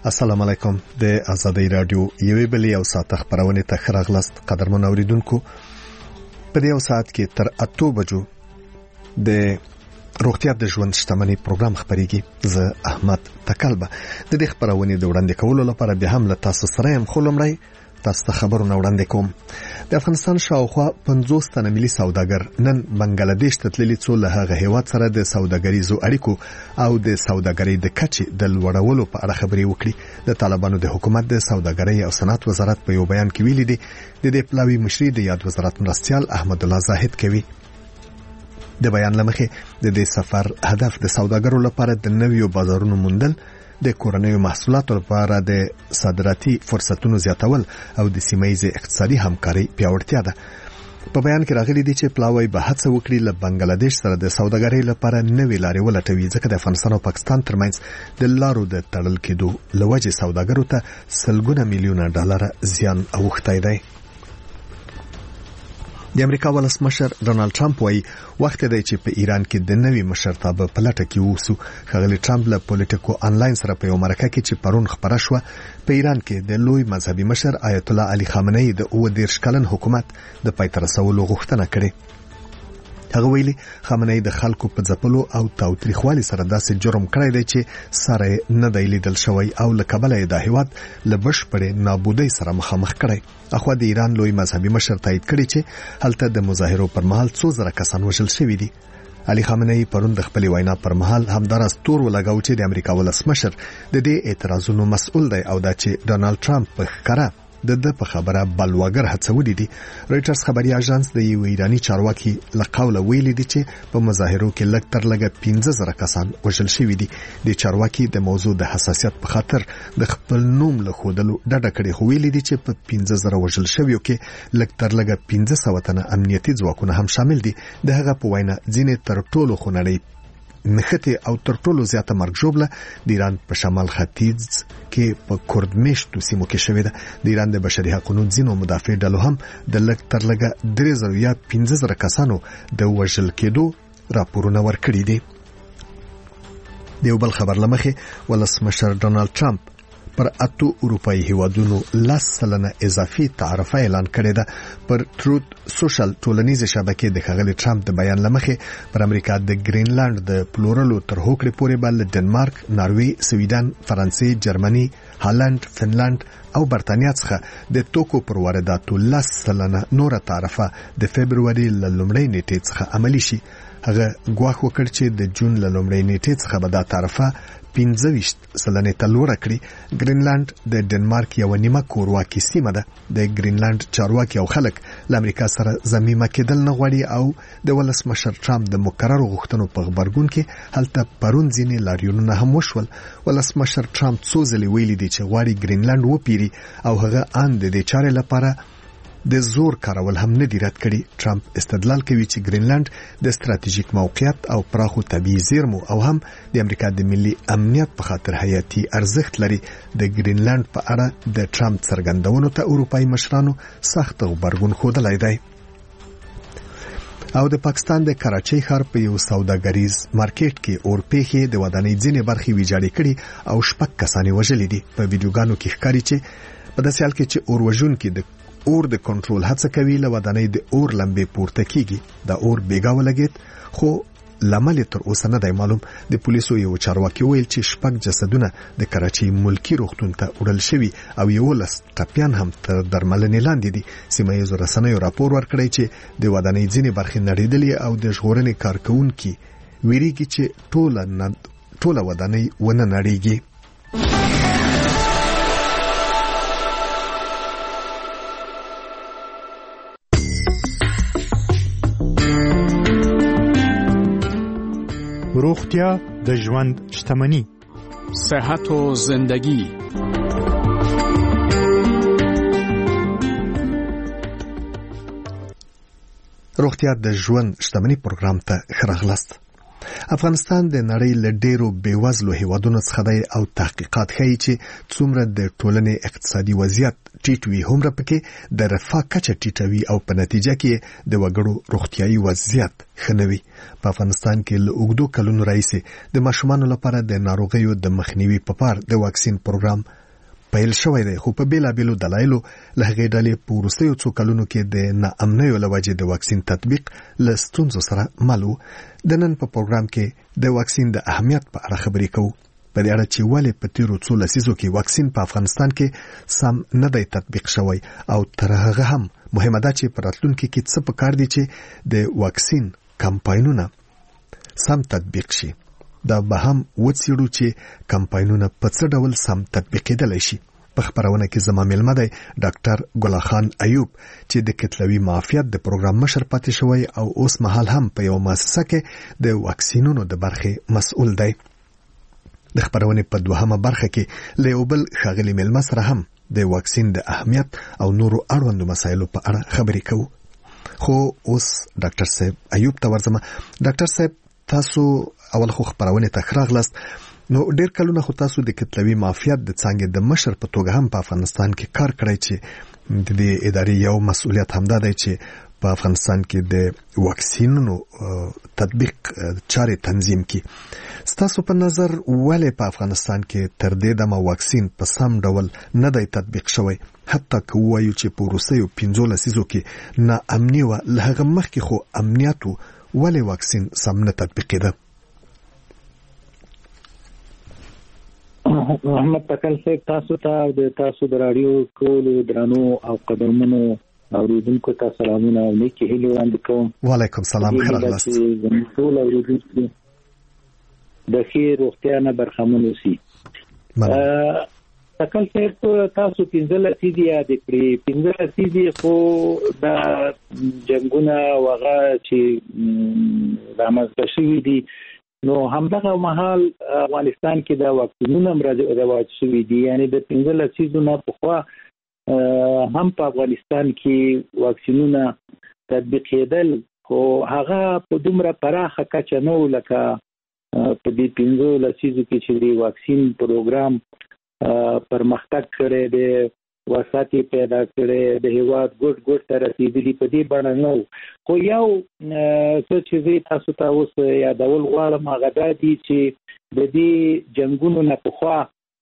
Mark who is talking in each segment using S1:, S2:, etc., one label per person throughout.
S1: السلام علیکم. د آزادۍ رادیو یوې بلې او ساعت خبرونه ته خراغلاست قدرمن اوریدونکو. په دې ساعت کې تر 8 بجو د روغتیا د ژوند شتمنۍ پروګرام خبريږي. زه احمد تکلبه د دې خبرونه د وړاندې کولو لپاره به هم له تاسو سره هم خلمړی تاسو خبرونه وړاندې کوم. د افغانستان شاوخوا 50 تنه ملي سوداګر نن بنگلاديش ته تللي څو له هغه هیواد سره د سوداګریزو اړیکو او د سوداګرۍ د کچې د لوړولو په اړه خبرې وکړي. د طالبانو د حکومت د سوداګرۍ او صنعت وزارت په یو بیان کې ویلي دي د دې پلاوی مشري د یاد وزارت مرستيال احمد الله زاهد کوي. د بیان لمخې د دې سفر هدف د سوداګرو لپاره د نویو بازارونو موندل، د کورنیو محصولاتو لپاره د صادراتي فرصتونو زیاتول او د سیمه‌ییز اقتصادي همکاري پیاوړتیا ده. په بیان کې راغلي دي چې پلاوی به هڅه وکړي له بنگلاديش سره د سوداګرۍ لپاره نوې لارې ولټوي، ځکه د افغانستان او پاکستان ترمنځ د لارو د تړل کېدو لوجه سوداګرو ته سلګونه میلیونه ډالر زیان اوښتی دی. د امریکا ولسمشر ډونالد ټرمپ وايي وخت دی چې په ایران کې د نوي مشرتابه په لټه کې ووسو. ښاغلي ټرمپ له پولیټیکو آنلاین سره په یو مرکه کې چې پرون خبره شوه په ایران کې د لوی مذهبي مشر آیت الله علي خامنه‌ای د 30 کلن حکومت د پای ته رسولو غوښتنه کړې. هغه ویلي خامنه‌ای د خلکو په ځپلو او تاوتریخوالي سره داسې جرم کړی دی چې سره نه دی لیدل شوی او له کبله د هیواد له بشپړې نابودۍ سره مخامخ کړی. اخوا د ایران لوی مذهبي مشر تایید کړی چې هلته د مظاهرو پر مهال 2,000 کسان وژل شوي دي. علي خامنه‌ای پرون د خپل وینا پر مهال همدارس تور ولګاو چې د امریکا ولسمشر د دې اعتراضونو مسؤل دی او دا چې ډونالد ټرمپ په ښکاره د په خبره بلواګر هڅولې دي. رويټرز خبري اژانس د یو ایرانی چارواکي لقوله ویلي دي چې په مظاهرو کې لږ تر لږه 15,000 کسان وژل شوي دي. د چارواکي د موضوع د حساسیت په خاطر د خپل نوم له خودلو ډډه کړې، خو ویلي دي چې په 15,000 وژل شویو کې لږ تر لږه 1500 تنه امنیتي ځواکونه هم شامل دي. د هغه په وینا ځینې تر ټولو خونړۍ نخته او تر ټولو زیاته مرګ ژوبله د ایران په شمال ختیځ کې په کردمشتو سیمو کې شوې ده. د ایران د بشري حقوقو ځینو مدافع ډلو هم د لږ تر لږه 3,000 یا 15,000 کسانو د وژل کېدو راپورونه ورکړي دي. د یو بل خبر لمخې ولسمشر ډونالد ټرمپ پر 8 اروپאי هیوادونو 10% اضافي تعرفه اعلان کړی ده. پر تروت سوشل ټولنیزه شبکې د خغلی ټرمپ د بیان لمخې پر امریکا د ګرینلند د پلورلو تر هوکړې پورې بل ډنمارک، ناروی، سویډن، فرانسې، جرمني، هالند، فنلند او برتانیا څخه د توکو پر وارداتو 10% نور تعرفه د فبرवरी لومړۍ نیټې څخه عملی شي. هغه ګواښ وکړ چې د جون لومړۍ نیټې څخه به دا تعرفه 25% ته لوړه کړي. ګرینلند د ډنمارک یو نیمه کورواکي سیمه ده. د ګرینلند چارواکي او خلک له امریکا سره ضمیمه کېدل نه غواړي او د ولسمشر ټرمپ د مکررو غوښتنو په غبرګون کې هلته پرون ځینې لاریونونه هم وشول. ولسمشر ټرمپ څو ځلې ویلي دي چې غواړي ګرینلند وپیري او هغه ان د دې چارې لپاره د زور کارول هم نه دی رد کړي. ټرمپ استدلال کوي چې ګرینلند د ستراتیژیک موقعیت او پراخو طبيعي زیرمو او هم د امریکا د ملي امنیت په خاطر حیاتي ارزښت لري. د ګرینلند په اړه د ټرمپ څرګندونو ته اروپאי مشرانو سخت غبرګون ښودلی دی. او د پاکستان د کراچۍ ښار په یو سوداګریز مارکیټ کې اورپېخې د ودانۍ ځینې برخې ویجاړې کړي او 6 کسان وژلي دي. په ویډیوګانو کې ښکاري چې په داسې حال کې چې اوروژونکي د اور د کنټرول هڅه کوي له ودانۍ د اور لمبې پورته کیږي. د اور بیګا ولګید خو لامل تر اوسه نه دی معلوم. د پولیسو یو چارواکي ویل چې 6 جسدونه د کراچۍ ملکی روغتون ته وړل شوي او 11 ټپيان هم تر درملنې لاندې دي. سیمه‌ییز رسنیو راپور ورکړی چې د ودانۍ ځینې برخې نړیدلې او د ژغورنې کارکونکي ویریږي چې ټوله ودانۍ ونه نړیږي.
S2: روغتیا د ژوند شتمنۍ،
S3: صحت و زندگی.
S1: روغتیا د ژوند شتمنۍ پروګرام ته ښه راغلاست. افغانستان د نړۍ له ډیرو بیوزلو هیوادونو څخه دی او تحقیقات ښیي چې څومره د ټولنې اقتصادي وضعیت ټیټ وي هومره پکې د رفاه کچه ټیټوي او په نتیجه کې د وګړو روغتیايي وضعیت ښه نه وي. په افغانستان کې له اوږدو کلونو راهیسې د ماشومانو لپاره د ناروغیو د مخنیوي په پار د واکسین پروګرام پیل شوی دی، خو په بیلابیلو دلایلو له هغې ډلې په وروستیو څو کلونو کې د ناامنیو له وجې د واکسین تطبیق له ستونزو سره مل و. د نن په پروګرام کې د واکسین د اهمیت په اړه خبرې کوو، په دې اړه چې ولې په تیرو څو لسیزو کې واکسین په افغانستان کې سم نه دی تطبیق شوی او تر هغه هم مهمه ده چې په راتلونکي کې څه پکار دي چې د واکسین کمپاینونه سم تطبیق شي. دا به هم وڅېړو چې کمپاینونه په څه ډول سم تطبیقېدلی شي. په خبرونه کې زما مېلمه دی ډاکټر ګل خان ایوب چې د کتلوي معافیت د پروګرام مشر پاتې شوی او اوس مهال هم په یو مؤسسه کې د واکسینونو د برخې مسؤل دی. د خبرونه په دوهمه برخه کې له یو بل ښاغلي مېلمه سره هم د واکسین د اهمیت او نورو اړوندو مسایلو په اړه خبرې کوو. خو اوس ډاکټر صاحب ایوب ته ورځم. ډاکټر صاحب تاسو اول خو خبرونه ته راغلاست، نو ډیر کلونه خو تاسو د کتلوي معافیت د څنګه د مشر په توګه هم په افغانستان کې کار کړی چې د دې ادارې یو مسؤلیت هم ده چې په افغانستان کې د واکسینونو تطبیق چارې تنظیم کی. ستاسو په نظر ولې په افغانستان کې تر دې دمه واکسین په سم ډول نه دی تطبیق شوی، حتی که وایو چې په وروستیو 15 لسیزو کې ناامني و، له هغه مخکې خو امنیت و، ولې واکسین سم نه تطبیقېده؟
S4: محمد تکل صاحب تاسو ته د تاسو د رادیو ټولو درنو او قدرمنو اوریدونکو ته سلامونه او نیکې هیلې وړاندې کوم.
S1: وعلیکم سلام، ښه راغلاست.
S4: ټول اوریدونکو د ښې روغتیا نه برخمن اوسي. تکل صاحب تاسو 15 لسیزې یاد کړې، 15 لسیزې خو د جنګونه وغه چې رامنځته شوي دي، نو همدغه مهال افغانستان کې د واکسینونو رواج شوي دي. یعنی د 15 لسیزو نه پخوا هم په افغانستان کې واکسینونه تطبیقېدل، خو هغه په دومره پراخه کچه نه و لکه په دې 15 لسیزو کې چې د واکسین پروګرام پرمختګ کړی دی، وساتې پیدا کړی، د هیواد ګوټ ته رسېدلي، په دې بڼه نه و. خو یو څه چې زه تاسو ته اوس یادول غواړم هغه دا دي چې د دې جنګونو نه پخوا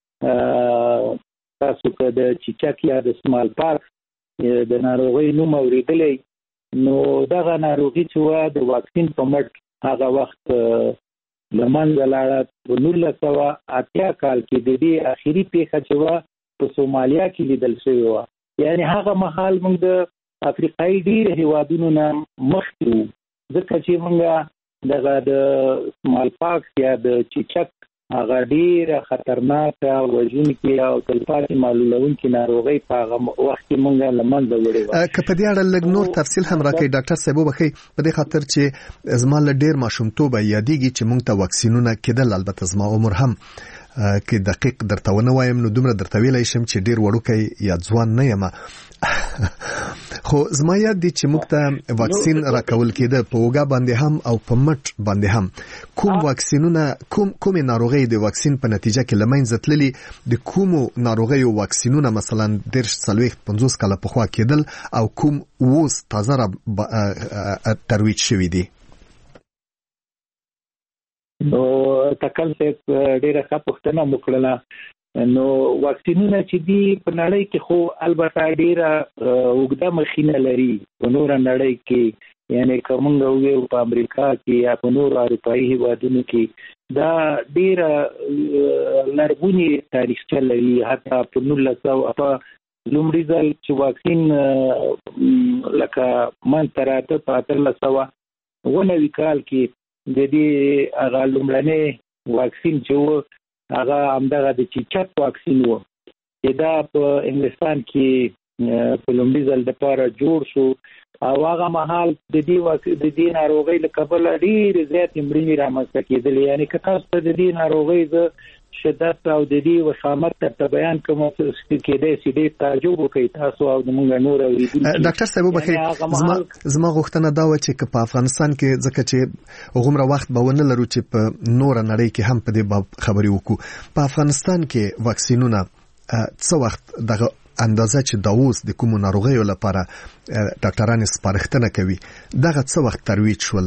S4: تاسو که د چیچک یا د سمال پاکس د ناروغۍ نوم اورېدلی، نو دغه ناروغي چې وه د واکسین په مټ هغه وخت له منځه لاړه. په 1980 کال کې د دې اخري پیښه چې وه په سومالیا کې لیدل شوې وه. یعنی هغه مهال موږ د افریقایي ډېر هیوادونو نه مخکې وو، ځکه چې موږ دغه د سمال پاکس یا د چیچک هغه ډېره خطرناکه وژونکې او تلپاتې معلولونکې ناروغۍ په هغه وخت کې موږ له منځه وړې وه.
S1: که په دې اړه لږ نور تفصیل هم راکړئ ډاکټر صاحب وبخښئ، په دې خاطر چې زما له ډېر ماشومتوبه یادېږي چې موږ ته واکسینونه کېدل. البته زما عمر هم کې دقیق درته ونه وایم نو دومره درته ویلی شم چې ډېر وړوکی یا ځوان نه یم، خو زما یاد دي چې موږ ته واکسین راکول کېده په اوږه باندې هم او په مټ باندې هم. کوم واکسینونه کومې ناروغۍ د واکسین په نتیجه کې له منځه تللي، د کومو ناروغیو واکسینونه مثلا 30-40-50 کاله پخوا کېدل او کوم اوس تازه ترویج شوي دي؟
S4: نو تکل صاحب ډېره ښه پوښتنه مو کړله. نو واکسینونه چې دي په نړۍ کې خو البته ډېره اوږده مخینه لري په نوره نړۍ کې، یعنی که موږ ووایو په امریکا کې یا په نورو اروپایي هیوادونو کې دا ډېره لرغونې تاریخچه لري. حتی په 1900 په لومړي ځل چې واکسین لکه منځته راته په 1890 کال کې د دې هغه لومړنی واکسین چې و هغه همدغه د چیچک واکسین و چې دا په انګلستان کې په لومړي ځل دپاره جوړ شو او هغه مهال د دې ناروغۍ له کبله ډېرې زیاتې مړینې رامنځته کېدلې. یعنې که تاسو ته د دې ناروغۍ زه شدت او د دې وشامت ته بیان کوم چې کېدای شي د تعجب وکړي تاسو او موږ نور اوریدونکو.
S1: ډاکټر صاحب وبخښئ زما غوښتنه دا و چې په افغانستان کې ځکه چې غومره وخت به ونه لرو چې په نور نړۍ کې هم په دې باب خبرې وکړو. په افغانستان کې واکسینونه څه وخت دغه اندازه چې د اوس د کومو ناروغیو لپاره ډاکټران سپارښتنه کوي دغه څه وخت ترویج شول؟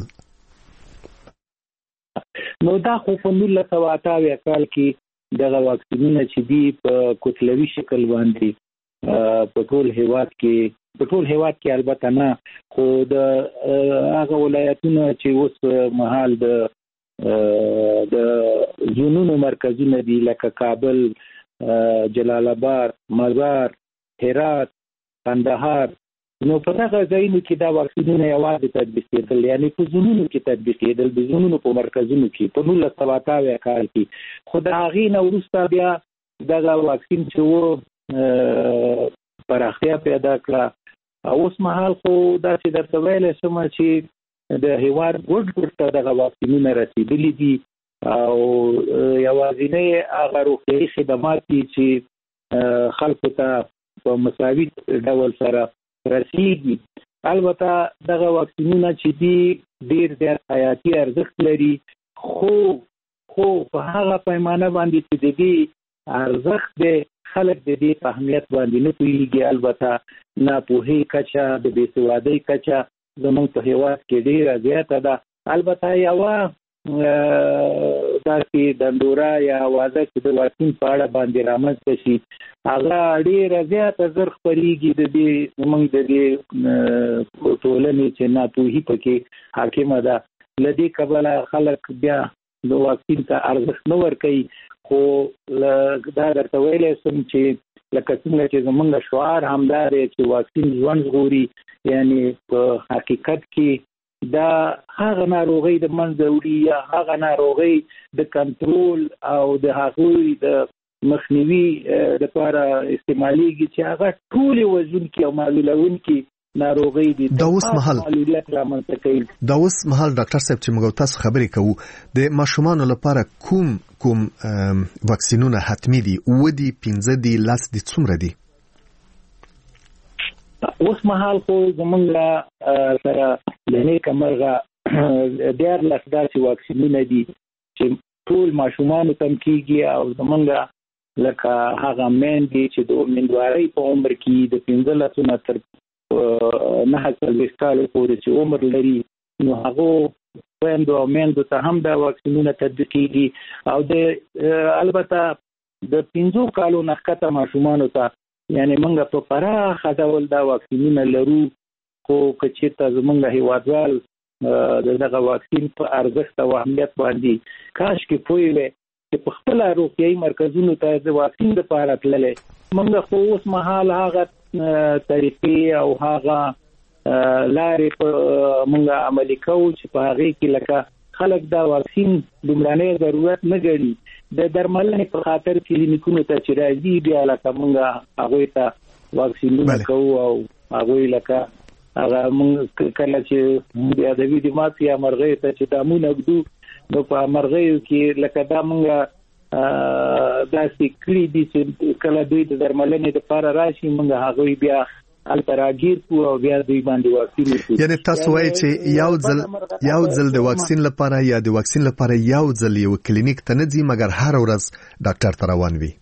S4: نو دا خو په 1988 کال کې دغه واکسینونه چې دی په کوتلوي شکل باندې په ټول هیواد کې البته نه خو د هغه ولایتونو چې اوس مهال د زونونو مرکزونه دي لکه کابل، جلال آباد، مزار، هرات، کندهار، نو په دغه ځایونو کې دا واکسینونه یوازې تطبیق کېدل، یعنی په زونونو کې تطبیق کېدل، د زونونو په مرکزونو کې په 1988 کال کې. خو د هغې نه وروسته بیا دغه واکسین چې و پراختیا پیدا کړه. اوس مهال خو داسې درته ویلی شم چې د هیواد ګوټ ته دغه واکسینونه رسېدلي دي او یوازینی هغه روغتیایي خدمات دي چې خلکو ته په مساوي ډول سره رسیږي. البته دغه واکسینونه چې دي ډیر زیات حیاتي ارزښت لري خو په هغه پیمانه باندې چې د دې ارزښت دی خلک د دې په اهمیت باندې نه پوهیږي. البته ناپوهي کچه د بې سوادۍ کچه زموږ په هیواد کې ډیره زیاته ده. البته یوه داسې دندوره یا اوازه چې د واکسین په اړه باندې رامنځته شي هغه ډیره زیاته زر خپرېږي د دې زموږ د دې ټولنې چې ناپوهي پکې حاکمه ده. له دې کبله خلک بیا د واکسین ته ارزښت نه ورکوي. خو دا درته ویلی شم چې لکه څنګه چې زموږ شعار همدا دی چې واکسین ژوند ژغوري، یعنی په حقیقت کې دا هغه ناروغي د منځه وړي یا هغه ناروغي د کنټرول او د هغوی د مخنیوي لپاره استعمالېږي چې هغه ټول وژونکي او معلولونکي ناروغي دي.
S1: دا اوس مهال ډاکټر صاحب چې موږ تاسو خبرې کوو د ماشومانو لپاره کوم واکسینونه حتمی دي؟ ودي 15 دي 10 دي څومره دي؟
S4: اوس مهال خو زمونږ سره د نیکه مرغه 14 داسې واکسینونه دي چې ټول ماشومانو ته کېږي او زمونږ لکه هغه میندې چې د امیندوارۍ په عمر کې د 15 نه تر 9 کالو پورې چې عمر لري نو هغه خویندو او میندو ته هم دا واکسینونه تطبیق کېږي او د البته د 15 کالو نه ښکته ماشومانو ته یعنی موږ په پراخه ډول دا واکسینونه لرو. خو که چېرته زموږ هیوادوال دغه واکسین په ارزښت او اهمیت باندې کاشکې پوه وي چې په خپله روغتیایي مرکزونو ته د واکسین دپاره تللی. موږ خو اوس مهال هغه طریقې او هغه لارې موږ عملي کوو چې په هغې کې لکه خلک دا واکسین لومړنی ضرورت نه ګڼي. د درملنې په خاطر کلینیکونو ته چې راځي بیا لکه موږ هغوی ته واکسینونه کوو او هغوی لکه هغه موږ کله چې د ادبي دماغ یا مرغیو ته چې دامونه ږدو نو په مرغیو کې لکه دا موږ داسې کړي دي چې کله دوی د درملنې دپاره راشي موږ هغوی بیا هلته راګیر کړو او بیا دوی باندې واکسین وکړو. یعنې تاسو وایئ
S1: چې یو ځل د واکسین لپاره یا د واکسین لپاره یو ځل یو کلینیک ته نه ځي مګر هر ورځ ډاکټر ته روان وي؟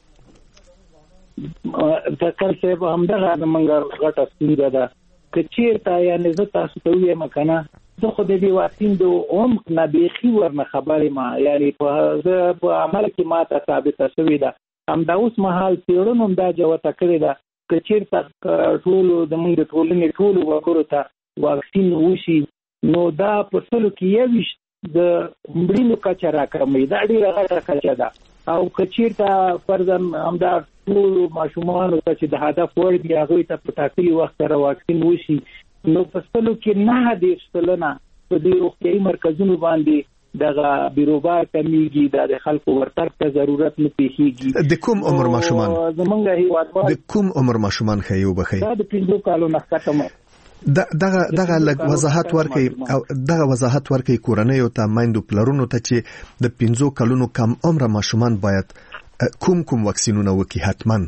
S4: ډاکټر صاحب همدغه زموږ غټه ستونزه ده. که چېرته یعنې زه تاسو ته ووایم که نه زه خو د دې واکسین د عمق نه بیخي ورنه خبر یم، یعنې زه په عمل کې ماته ثابته شوې ده. همدا اوس مهال څېړنو هم دا جوته کړې ده که چېرته ټولو زموږ د ټولنې ټولو وګړو ته واکسین وشي نو دا په سلو کې 21 د مړینو کچه راکموي. دا ډېره غټه کچه ده. او که چېرته فرضاً همدا ټولو ماشومانو ته چې د هدف وړ دي هغوی ته په ټاکلي وخت سره واکسین وشي نو په سلو کې 9% په دې روغتیایي مرکزونو باندې دغه بیروبار کمیږي. د خلکو ورتګ ته ضرورت نه پیښیږي.
S1: د کوم عمر ماشومان؟
S4: زمونږ هیوادوال
S1: د کوم عمر ماشومان ښایي وبخښئ؟
S4: دا د 15 کالو نه ښکته
S1: دغه لږ وضاحت ورکړي او دغه وضاحت ورکړي کورنۍ او ته مایندو پلرونو ته چې د 15 کلونو کم عمر ماشومان باید کوم واکسینونه وکړي حتماً.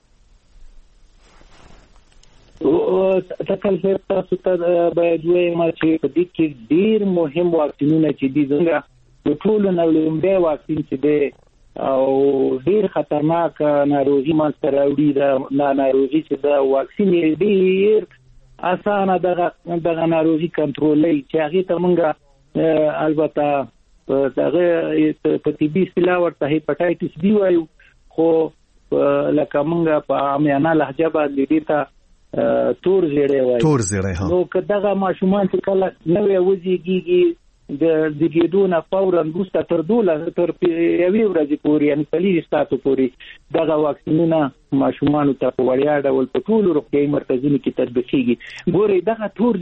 S4: تکل تاسو ته باید وایم چې په دې کې ډیر مهم واکسینونه چې دي څنګه د ټولو نړیوال واکسین چې دی او ډیر خطرناک ناروغي مانځته راوړي دا ناروغي چې دا واکسین ډیر اسانه دغه ناروغي کنټرولوي چې هغه ته مونږه البته دغه په طبي اصطلاح ورته هیپاټایټس بي وایو خو لکه مونږه په عامیانه لهجه باندې دې ته تور زیړی نو کداغه ماشومان چې کله نوې وزيږي د دګیدونه فورا وروسته تر یوې ورځې پورې یعنی پلیس تاسو پورې دغه واکسینونه ماشومان ته په وړیا ډول په ټولو روغتیايي مرکزونو کې تطبیقېږي. ګوري دغه تور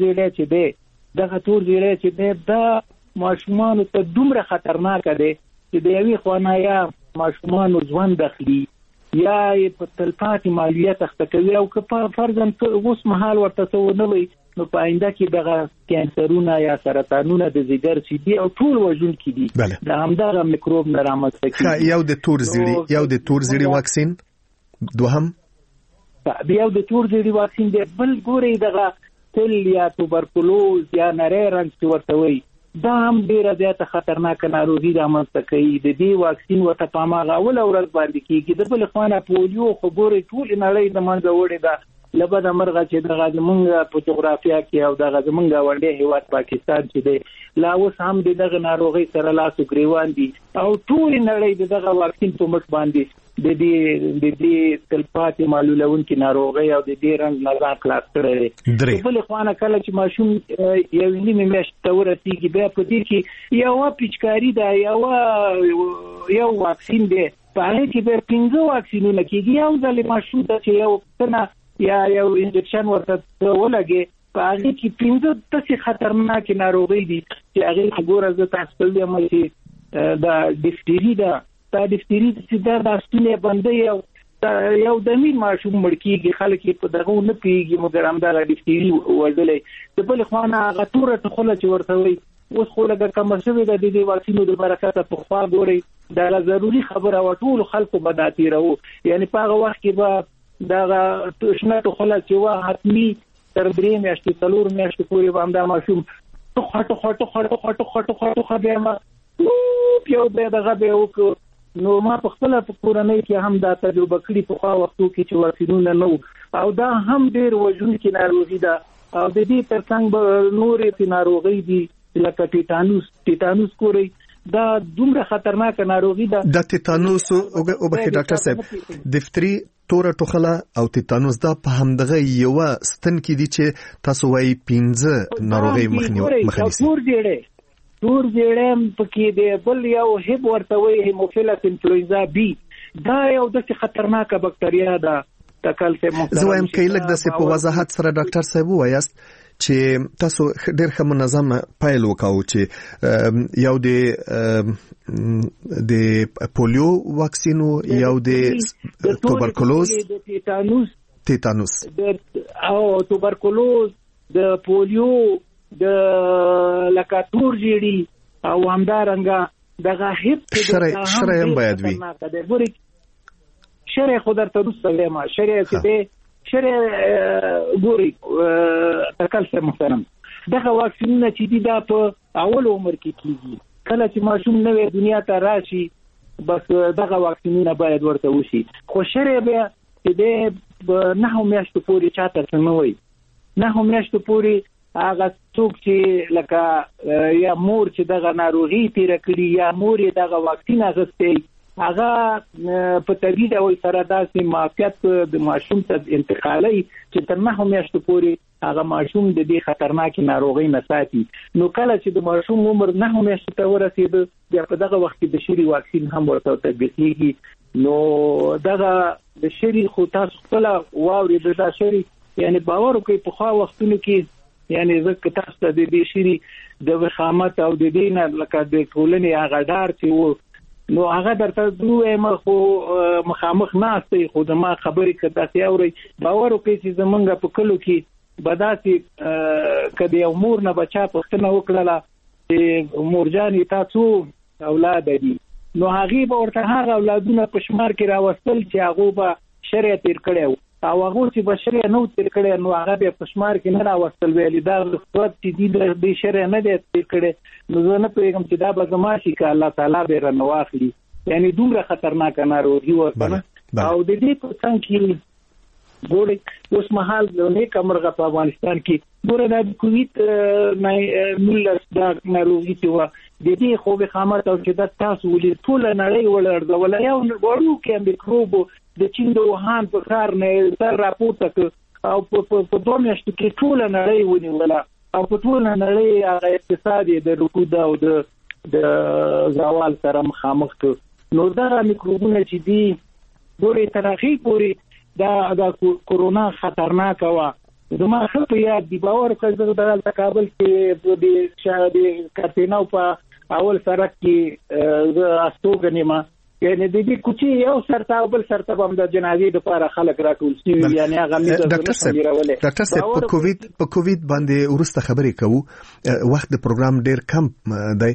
S4: زیړی چې دی دا ماشومان ته دومره خطرناک دی چې د یوې خونه یا ماشومان ژوند داخلي یا په تلپاتې مالیات اخته کوي او که فرضاً اوس مهال ورته څه ونه وي نو په آینده کې دغه کانسرونه یا سرطانونه د ځیګر چې دي او ټول وژونکي دي د همدغه میکروب نه رامنځته کېږي.
S1: یو د تور زیړي واکسین دوهم
S4: یو د تور زیړي واکسین دی. بل ګوري دغه تل یا توبرکلوز یا نری رنځ چې ورته وایي دا هم ډیره زیاته خطرناکه ناروغي رامنځته کوي. د دې واکسین ورته په هغه اوله ورځ باندې کېږي. د بل خوانه پولیو خو ګوري ټول نړۍ د منځه وړي ده لبد مرغه چې دغه زمونږ په جغرافیا کې او دغه زمونږ وړاندې هیواد پاکستان چې دی لا اوس هم دغه ناروغي سره لاس ګریوان دي او ټول نړۍ دغه واکسین په مخ باندې د دې تلپاتې معلولونکو ناروغي او د دې رنګ نظام خلاص کړي. په بل خوانه کله چې ماشوم یو نیمه میاشت ته ورسیږي بیا په دې کې یو پیچکاری ده یو واکسین دی په هغه کې به 15 واکسینونه کېږي. یو ځل ماشوم ته چې یو څنګه یا یو انجکشن ورته ولګي په هغه کې 15 تاسو خطرناک ناروغي دي چې هغه ګوره زه تاسو ته وایم چې دا ډیفتری ده چې دا ستونی باندې یو د مين ماشوم مړ کیږي خلک په دغه نه پیږي مګر هم دا ډیفتری ولدلې د بل خوانه غتوره خله چې ورته وي اوس خو لګه کوم څه د دې واکسینو د برکت په خوا ګوري دا ضروری خبره او ټول خلکو بداتي راو یعنی په هغه وخت کې به دا شنه خله چې وا حتمی تر 3 میاشتې 4 میاشتې پورې باندې ماشوم خټو بیا ما یو دغه به وک نو ما په خپل کورنۍ کې هم دا تجربه کړې په خوا وختو کې چې واکسینونه نو او دا هم ډېر وژونکي ناروغي ده او د دې ترڅنګ به نورې ناروغي دي لکه ټیټانوس کوري دا دومره خطرناک ناروغي ده.
S1: د ټیټانوس او به ډاکټر صاحب دفتری تور ټوخله او ټیټانوس دا په همدغه یو ستن کې دي چې تاسو وايي 15 ناروغي مخنیسي. تور زیړم پکې دی بل یو هب ورته وایي هیموفیلس انفلوئنزا بی دا یو د خطرناک باکتریا ده. تکل څه محترم زه وایم کې لږ د په وضاحت سره ډاکټر صاحب وایاست چې تاسو ډېر ښه منظم پایل وکاو چې یو د پولیو واکسینو یو د توبرکلوز ټیټانوس
S4: او توبرکلوز د پولیو د لکاتور جیړي او همدارنګه دغه هیڅ
S1: شرع هم باید وي.
S4: شرع خو درته دوسته ما شرع چې شرع ګوري تکل څه محترم دغه واکسینونه چې دي دا په اول عمر کې کیږي. کله چې ماشوم نوې دنیا ته راشي بس دغه واکسینونه باید ورته وشي. خو شرع بیا چې د 9 میاشتو پورې چاته سموي 9 میاشتو پورې هغه څوک چې لکه یا مور چې دغه ناروغي تیر کړی یا مور یې دغه واکسین اخیستی هغه په طبيعي ډول سره داسې معافیت د ماشوم ته انتقالي چې تر 9 میاشتو پورې هغه ماشوم د دې خطرناک ناروغي نه ساتي. نو کله چې د ماشوم عمر 9 میاشتو ته ورسید بیا په دغه وخت کې د شری واکسین هم ورته تطبیقېږي. نو دغه د شری خو تاسو خپل واوري د شری یعنی باور کوي په خوا وختونو کې یعنی زکه تاسو ته د دې شری د وخامت او د دین لکه د ټولنې هغه دار چې نو هغه درته دوی مخ مخامخ ناشته خو د ما خبرې کړه تاسو اوري باور وکړئ چې زمونږ په کلو کې بداسي کدی امور نه بچا پښتنه وکړه چې مورجانې تاسو اولاد دي نو هغه به ورته هغه اولادونه په شمار کې راوستل چې هغه به شریعت تیر کړو او هغه چې به شریعت نو تیر کړي نو هغه به په شمار کې نه راوستل ویل دا وخت چې د شریعت نه دی تیر کړي نو زه نه پیغام چې دا به زما شي ک الله تعالی به رنواخلي یعنی دومره خطرناک ناروغي ورته او د دې په څنګه کې ګوري اوس مهال نه کومرغه په افغانستان کې ګوره د کووید 19 دا ناروغي چې و د دې خو به خامات او چې د تاسو ولې ټول نړۍ ولرځول یو ورو کې میکروب د چین د وهان په کار نه تر راپورته او په دوه میاشتو کې ټول نړۍ ونیوله او په ټول نړۍ هغه اقتصادي د رکود او د زوال سره مخامخ نو دا میکروبونه چې دي ګوري ترخی پوری دا کورونا خطرناک و زما خپل یاد دی باور کړم د کابل کې د شاهدي کارتیناو په اول سرک کې د استوګنیما یعنی د دې کوچي یو سرته بل سرته هم د جنازې لپاره خلک راټول شي یعنی هغه
S1: ډاکټر صاحب په کووید باندې ورسته خبرې کوو وخت د پروګرام ډیر کم دی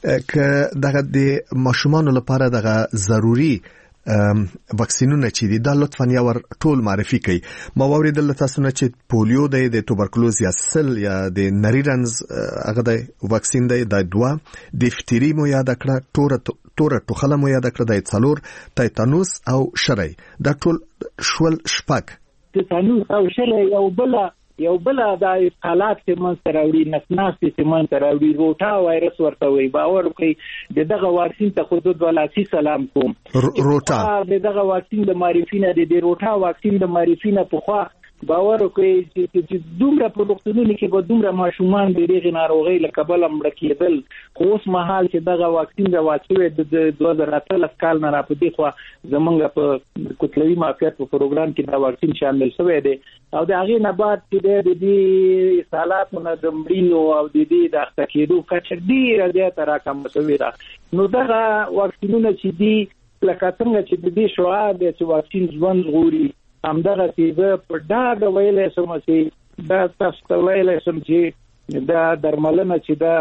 S1: ک دغه د ماشومان لپاره دغه ضروری واکسینونه چې دي دا لطفاً یا ور ټول معرفي کړئ ما اوریدل تاسو نه چې پولیو دی د توبرکلوز یا سل یا د نریرنز هغه د واکسین دی د دوا دیفتری مو یاد کړه تور ټوخله مو یاد کړه د څلور تایتانوس او شری دا ټول شول شپک
S4: تایتانوس او شری یو بل د حالات چې من سره وړي نسناسي چې من سره وړي روټا وایرس ورته وي باور کوي دغه واکسین ته خود ولاسي سلام کوم
S1: روټا
S4: دغه واکسین د معرفینه د روټا واکسین د معرفینه په خوا باور کوي چې دومره په وختونو کې به دومره ماشومان د دغه ناروغي له کبل مړ کېدل خو اوس مهال چې دغه واکسین د واچوي د 2013 کال نه راپدې خو زمونږ په کوتلوي مافیات په پروګرام کې دا واکسین شامل شوی دی او د هغه نه بعد چې د دې سالاتونو د مړینو او د دې د اختکېدو کچ ډیره زیاته راکم شوې ده نو دغه واکسینونه چې دي لکه څنګه چې د دې شعار د چې واکسین ژوند غوري همدغه چې په ډاګه ویلې سم چې دا تاسو ته ویلې سم چې دا درملنه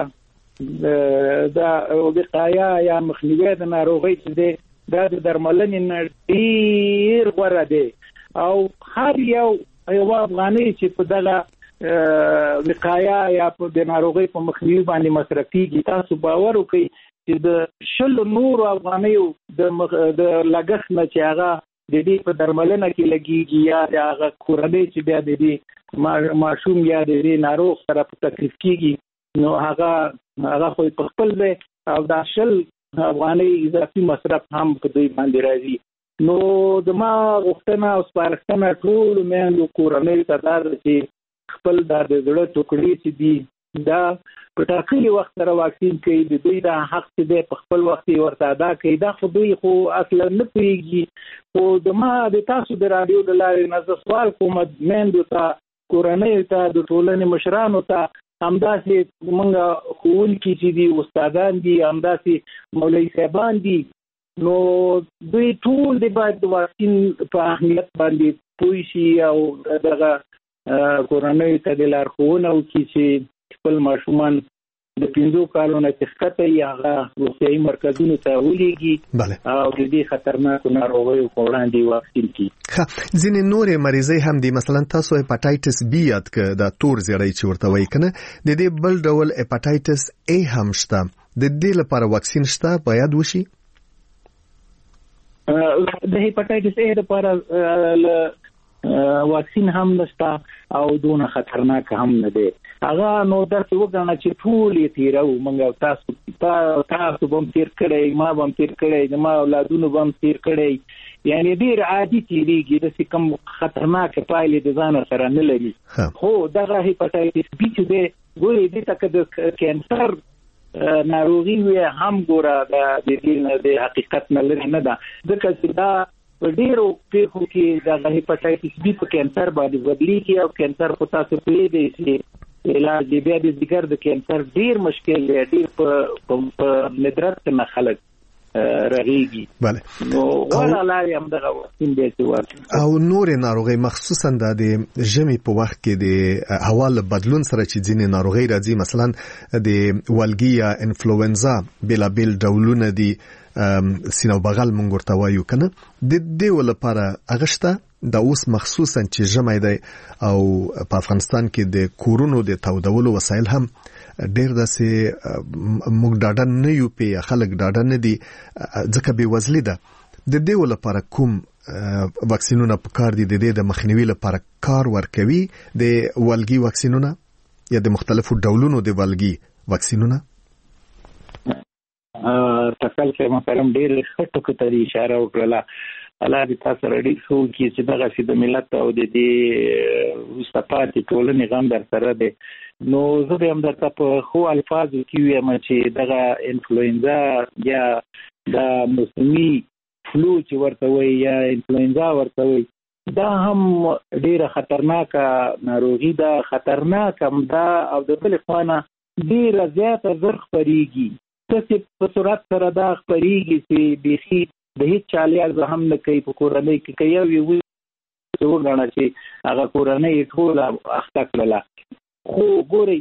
S4: چې دا وقایا یا مخنیوي د ناروغۍ چې دا د درملنې نه ډیر غوره دی او هر یو افغاني چې په دغه وقایا یا په د ناروغۍ په مخنیوي باندې مصرفيږي تاسو باور وکړئ چې د شل نور افغانیو د لګښت نه چې هغه د دې په درملنه کې لګيږي یا هغه کورنۍ چې بیا د دې ماشوم یا د دې ناروغ سره په تکلیف کېږي نو هغه خو په خپل ځای او د شل افغاني اضافي مصرف هم په دوی باندې راځي نو د ما غوښتنه او سپارښتنه ټول مېندو کورنۍ ته دا چې خپل د زړه ټوکړې چې دي دا په ټاکلي وخت سره واکسین کوي د دوی د حق څخه په خپل وخت ورته ادا کوي دا خو دوی خو اصلا نه پیږي خو د ما د تاسو د رادیو د لارې نه سوال کوم مېندو ته کورنۍ ته د ټولنې مشرانو ته همداسې موږ ښوونکي چې دي استادان دي همداسې مولوي صاحبان دي نو دوی ټول د باید د واکسین په اهمیت باندې پوه شي او دغه کورنۍ ته د لارښوونه وکړي چې خپل ماشومان د 15 کالو نه ښکته هغه روغتیايي مرکزونو ته ولېږي او د دې خطرناکو ناروغیو په وړاندې واکسین کړي
S1: ځینې نورې مریضۍ هم دي مثلا تاسو هپاتایټس بی یاد کړه د تور زیړی چې ورته وایي کنه د دې بل ډول هپاتایټس ای هم شته د دې لپاره واکسین شته باید وشي
S4: د هپاتایټس ای لپاره واکسین هم نشته او دونه خطرناک هم نه دی هغه نو درته وګڼه چې ټول یې تیرو موږ تاسو بم تیر کړی ما بم تیر کړی ما اولادونو بم تیر کړی یعنی ډیر عادي تیریږي د کوم خطرناک پایلې د ځان سره نه لري خو دغه هپاتایټس بی چې دی ګوري دې تک د کینسر ناروغي وي هم ګوره د حقیقت نه لري نه ده ځکه چې دا په ډیرو پیښو کې د هپاتایټس بی په کینسر باندې بدلیږي او کینسر په تاسو په دې چې علاج دی بیا د ذکر د کینسر ډیر مشکل دی ډیر په ندرت نه خلک رغيږي.
S1: بله
S4: نو غوړه لارې هم دغه واکسین دی چې ورته
S1: او نور ناروغي مخصوصا د ژمي په وخت کې د هوا له بدلون سره چې ځینې ناروغي راځي، مثلا د والګي یا انفلوئنزا بلابل ډولونه دي سینو بغل مونږ ورته وایو کنه، د دې لپاره اغشته د اوس مخصوصا چې ژمي دی او په افغانستان کې د کورونو د تودولو وسایل هم ډېر داسې موږ ډاډه نه یو په خلک ډاډه نه دي ځکه بې وزلي ده. د دې لپاره کوم واکسینونه پکار دي د دې د مخنیوي لپاره کار ورکوي؟ د والګي واکسینونه یا د مختلفو ډولونو د والګي واکسینونه؟
S4: تکل چې محترم ډېر ښه ټکو ته اشاره وکړه. الله دې تاسو رډي شو چې دغه چې د ملت او د دې وسپاتې ټولنې غم در سره دی. نو زه به هم درته په خو الفاظو کې وایم چې دغه انفلوئنزا یا د موسمي فلو چې ورته وایي یا انفلوئنزا ورته وایي، دا هم ډیره خطرناکه ناروغي ده. خطرناک هم ده او د بل خوانا ډیره زیاته زر خپریږي. څه په سرعت سره دا خپریږي چې بيخي د هیڅ چالیار هم نه کوي. په کورنۍ کې کوي یو وګڼه چې هغه کورنۍ ټول اخته کړله. خو ګوري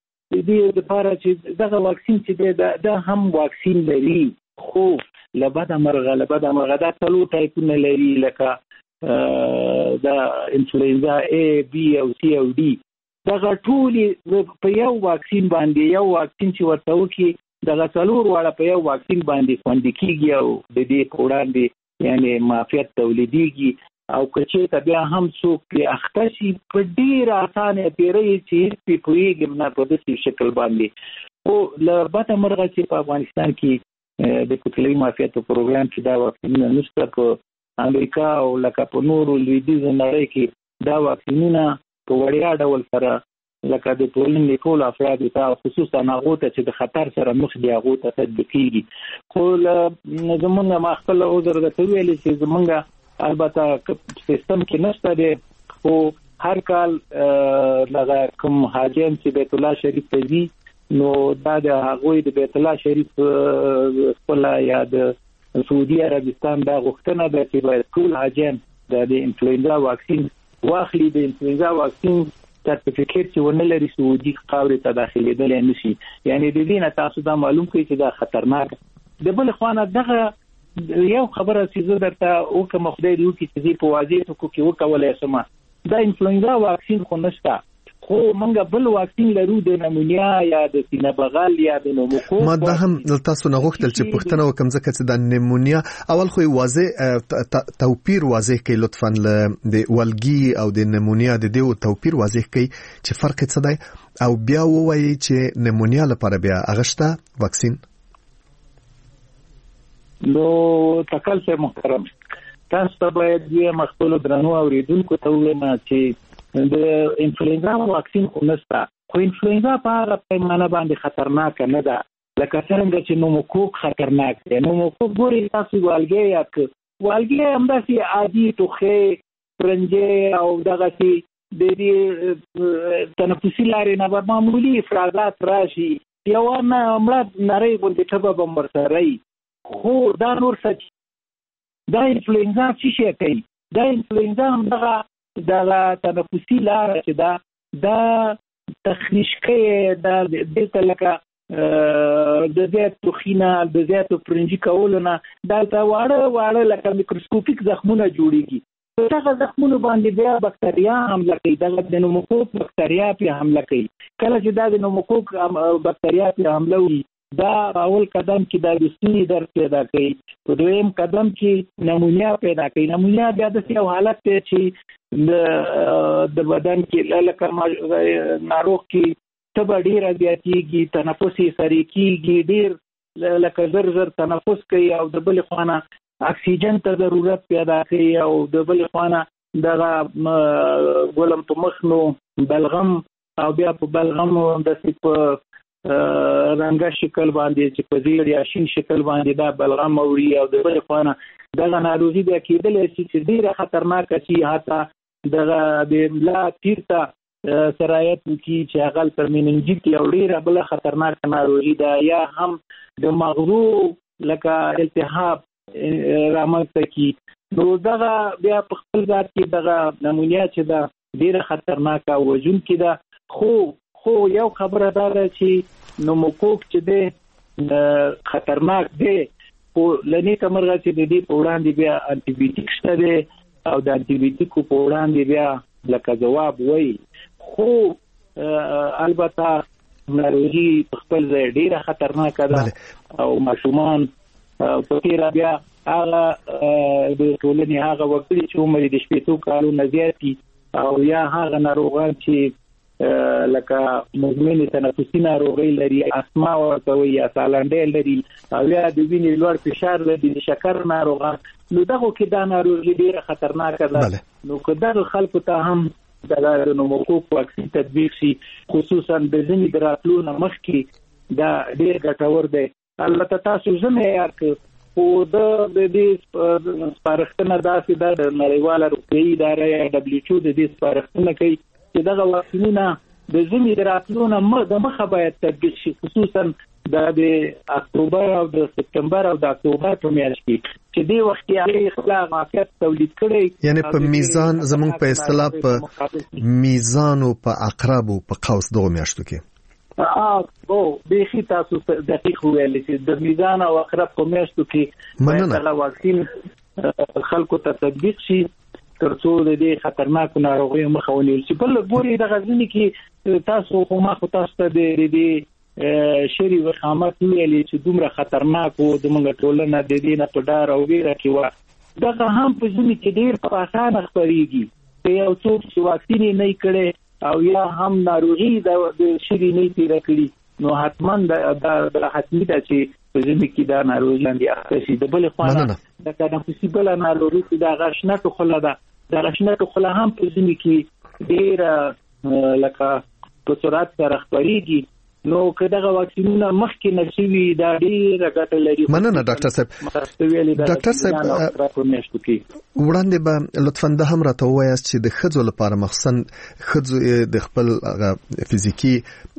S4: دې لپاره چې دغه واکسین چې دا هم واکسین لري، خو لبدا مرغه دا ټولو ټایپونه لري، لکه دا انفلوئنزا A, B او C او D. دغه ټول په یو واکسین باندې، یو واکسین چې ورته وکي دغه څلور واړه په یو واکسین باندې خوندي کیږي او د دې په وړاندې یعنی معافیت تولیديږي. او کچې ته بیا هم څوک په اخته شي په ډیر اسانه پیری چې په پویګم نه په دې شکل باندې. او لبته مرغه چې په افغانستان کې د کتلې معافیت پروګرام کې دا واکسینونه نشته. په امریکا او لکه په نورو لویدیځ نړۍ کې دا واکسینونه په وړیا ډول سره لکه د ټولنې ټول افراد ته خصوصا هغه ته چې د خطر سره مخ دي هغه ته تطبیقيږي. خو زمونږ ما خپل عذر درته ویل چې زمونږ البته سیستم کې نشته دی، خو هر کال لږه کوم حاجیان چې بیت الله شریف ته ځي نو دا د هغوی د بیت الله شریف خپل یا د سعودي عربستان دا غوښتنه ده چې باید ټول حاجیان د انفلوئنزا واکسین واخلي. د انفلوئنزا واکسین سرټیفیکیټ چې ونه لري سعودي خاورې ته داخلېدل نشي. یعنی د دې نه تاسو دا معلوم کړئ چې دا خطرناک. د بل خوانه دغه یو خبره چې زه درته وکم خدای دې وکړي چې په واضح توګه کې وکولای شم، دا انفلوئنزا واکسین خو نشته، خو موږ بل واکسین لرو د نمونیا یا د سینه بغل یا د نوموکوک.
S1: ما دا هم تاسو نه غوښتل چې پوښتنه وکم ځکه چې د نمونیا اول خو واضح توپیر واضح کوي لطفا د والګي او د نمونیا د دې توپیر واضح کوي چې فرق څه دی، او بیا وایي چې نمونیا لپاره بیا اغشته واکسین.
S4: نو تکل څه محترم تاسو ته باید یې مخکلو درنو اوریدونکو ته وایم چې د انفلوئنزا واکسین خو نشته، خو انفلوئنزا په هغه پیمانه باندې خطرناک نه ده لکه څنګه چې نوموکوک خطرناک دی. نوموکوک ګوري تاسو والګي همداسې عادي ټوخی پرنجې او دغه چې د دې تنفسي لارې نه به معمولي افرازات راشي، یو نه مړه نری غوندې ټبه به ورسره وي. خو دا نور سچ دا انفلوئنزا څه شي کوي؟ دا انفلوئنزا هم دغه تنفسي لار چې دا تخریش کوي، دا دلته لکه د زیات توخینه د زیات پرنجي کولونه دلته واړه لکه میکروسکوپیک زخمونه جوړیږي. دغه زخمونه باندې بیا بکتریا حمله کوي، دغه د نوموکوک بکتریا په حمله کوي. کله چې دا د نوموکوک بکتریا په حمله وي دا اول قدم کې د وسنی درد پیدا کوي، په دویم قدم کې نمونیا پیدا کوي. نمونیا بیا د یو حالت ته چې د بدن کې لکه ناروغ کې تب ډیر زیاتېږي، تنفس یې سری کېږي، ډیر لکه زر تنفس کوي او د بل خانه اکسیجن ته ضرورت پیدا کوي او د بل خانه دغه ګولم په مخ نو بلغم او بیا په بلغم د په رنګه شکل باندې چې په زیړ یا شین شکل باندې دا بلغم اوري او د بل خانه دغه ناروغي بیا کېدلی شي چې ډیره خطرناکه شي، حتی دغه د ملا تیرته سرایت وکړي چې هغه ترمیننجیت یو ډیره بله خطرناکه ناروغي ده، یا هم د مغزو لکه التهاب رامنځته کی نو دغه بیا په خپل ذات کې دغه نمونیا چې دا ډیره خطرناکه او وژونکې ده خو یو خبره ده چې نوموکوک چې دی خطرناک دی خو لنیکه مرغه چې د دې په وړاندې بیا انټي بیوټیک شته دی او د انټي بیوټیکو په وړاندې بیا لکه جواب وایي خو البته ناروغي په خپل ځای ډیره خطرناکه ده او ماشومان په کې بیا هغه د ټولنې هغه وګړي چې عمر د 18 کالونو زیات دي او یا هغه ناروغان چې لکه مزمن تنفسي ناروغي لري اسما ورته وي یا سالنډل لري او یا د وینې لوړ فشار لري د شکر ناروغان نو دغه کې دا ناروغي ډیره خطرناکه ده نو کله خلکو ته هم د نوموکوک واکسین تطبیق شي خصوصا د ځینې دراتلو مخکې دا ډیر ګټور دی البته تاسو زموږ یاد خو د دې سپارښتنه داسې ده د نړیواله روغتیايي اداره یا WHO د دې سپارښتنه کوي چې دغه واکسینونه د ځینې دراتلو د مخه باید تطبیق شي خصوصا د اکتوبر او د سپتمبر او د اکتوبر په میاشت کې چې دې وخت کې خپل معافیت تولید کړي
S1: یعنی په میزان زموږ په اصطلاح په میزان او په عقرب او په قوس دوه میاشتو کې بيخي تاسو دقیق ویل چې د میزان او عقرب په میاشتو کې دا واکسین خلکو ته تطبیق شي ترڅو د دې خطرناکو ناروغیو مخه ونیول شي بل ګوري د غزنی کې تاسو ته د دې شری وخامت ویلې چې دومره خطرناک او د موږ ټولنه د دې نه په ډار او ویره کې و دا هم په ځینې کې ډیر په اسانه خبريږي چې یو څوک چې واکسین نه کړي او یا هم ناروغي د شری نه تیر کړي نو حتما د حتمی ده چې په ځینې کې دا ناروغي باندې اخته شي د بل خوانه د تنفسي بل ناروغي چې د غشنه ټوخله ده د غشنه ټوخله هم په ځینې کې ډیر لکه په سرعت سره خبريږي نو کداغه واکسینونه مخکې نشوي دا ډیر ګټه لري مننه ډاکټر صاحب وړاندې به لطفا د هم راته وایاست چې د خځو لپاره مخصوصا خځو د خپل فزیکی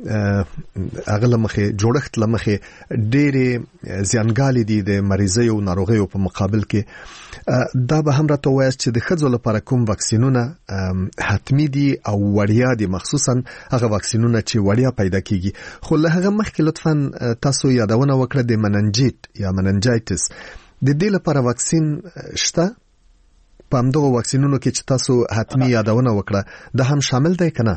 S1: اغله مخه جوړښت لمخه ډیر زیانګالي دي د مریضۍ او ناروغیو په مقابل کې دا به هم راته وایاست چې د خځو لپاره کوم واکسینونه حتمی دي او وړیا دي مخصوصا هغه واکسینونه چې وړیا پیدا کیږي خو له هغه مخکې لطفا تاسو یادونه وکړه د مننجیت یا مننجایتس د دې لپاره واکسین شته په همدغه واکسینونو کې چې تاسو حتمی یادونه وکړه دا هم شامل دی کنه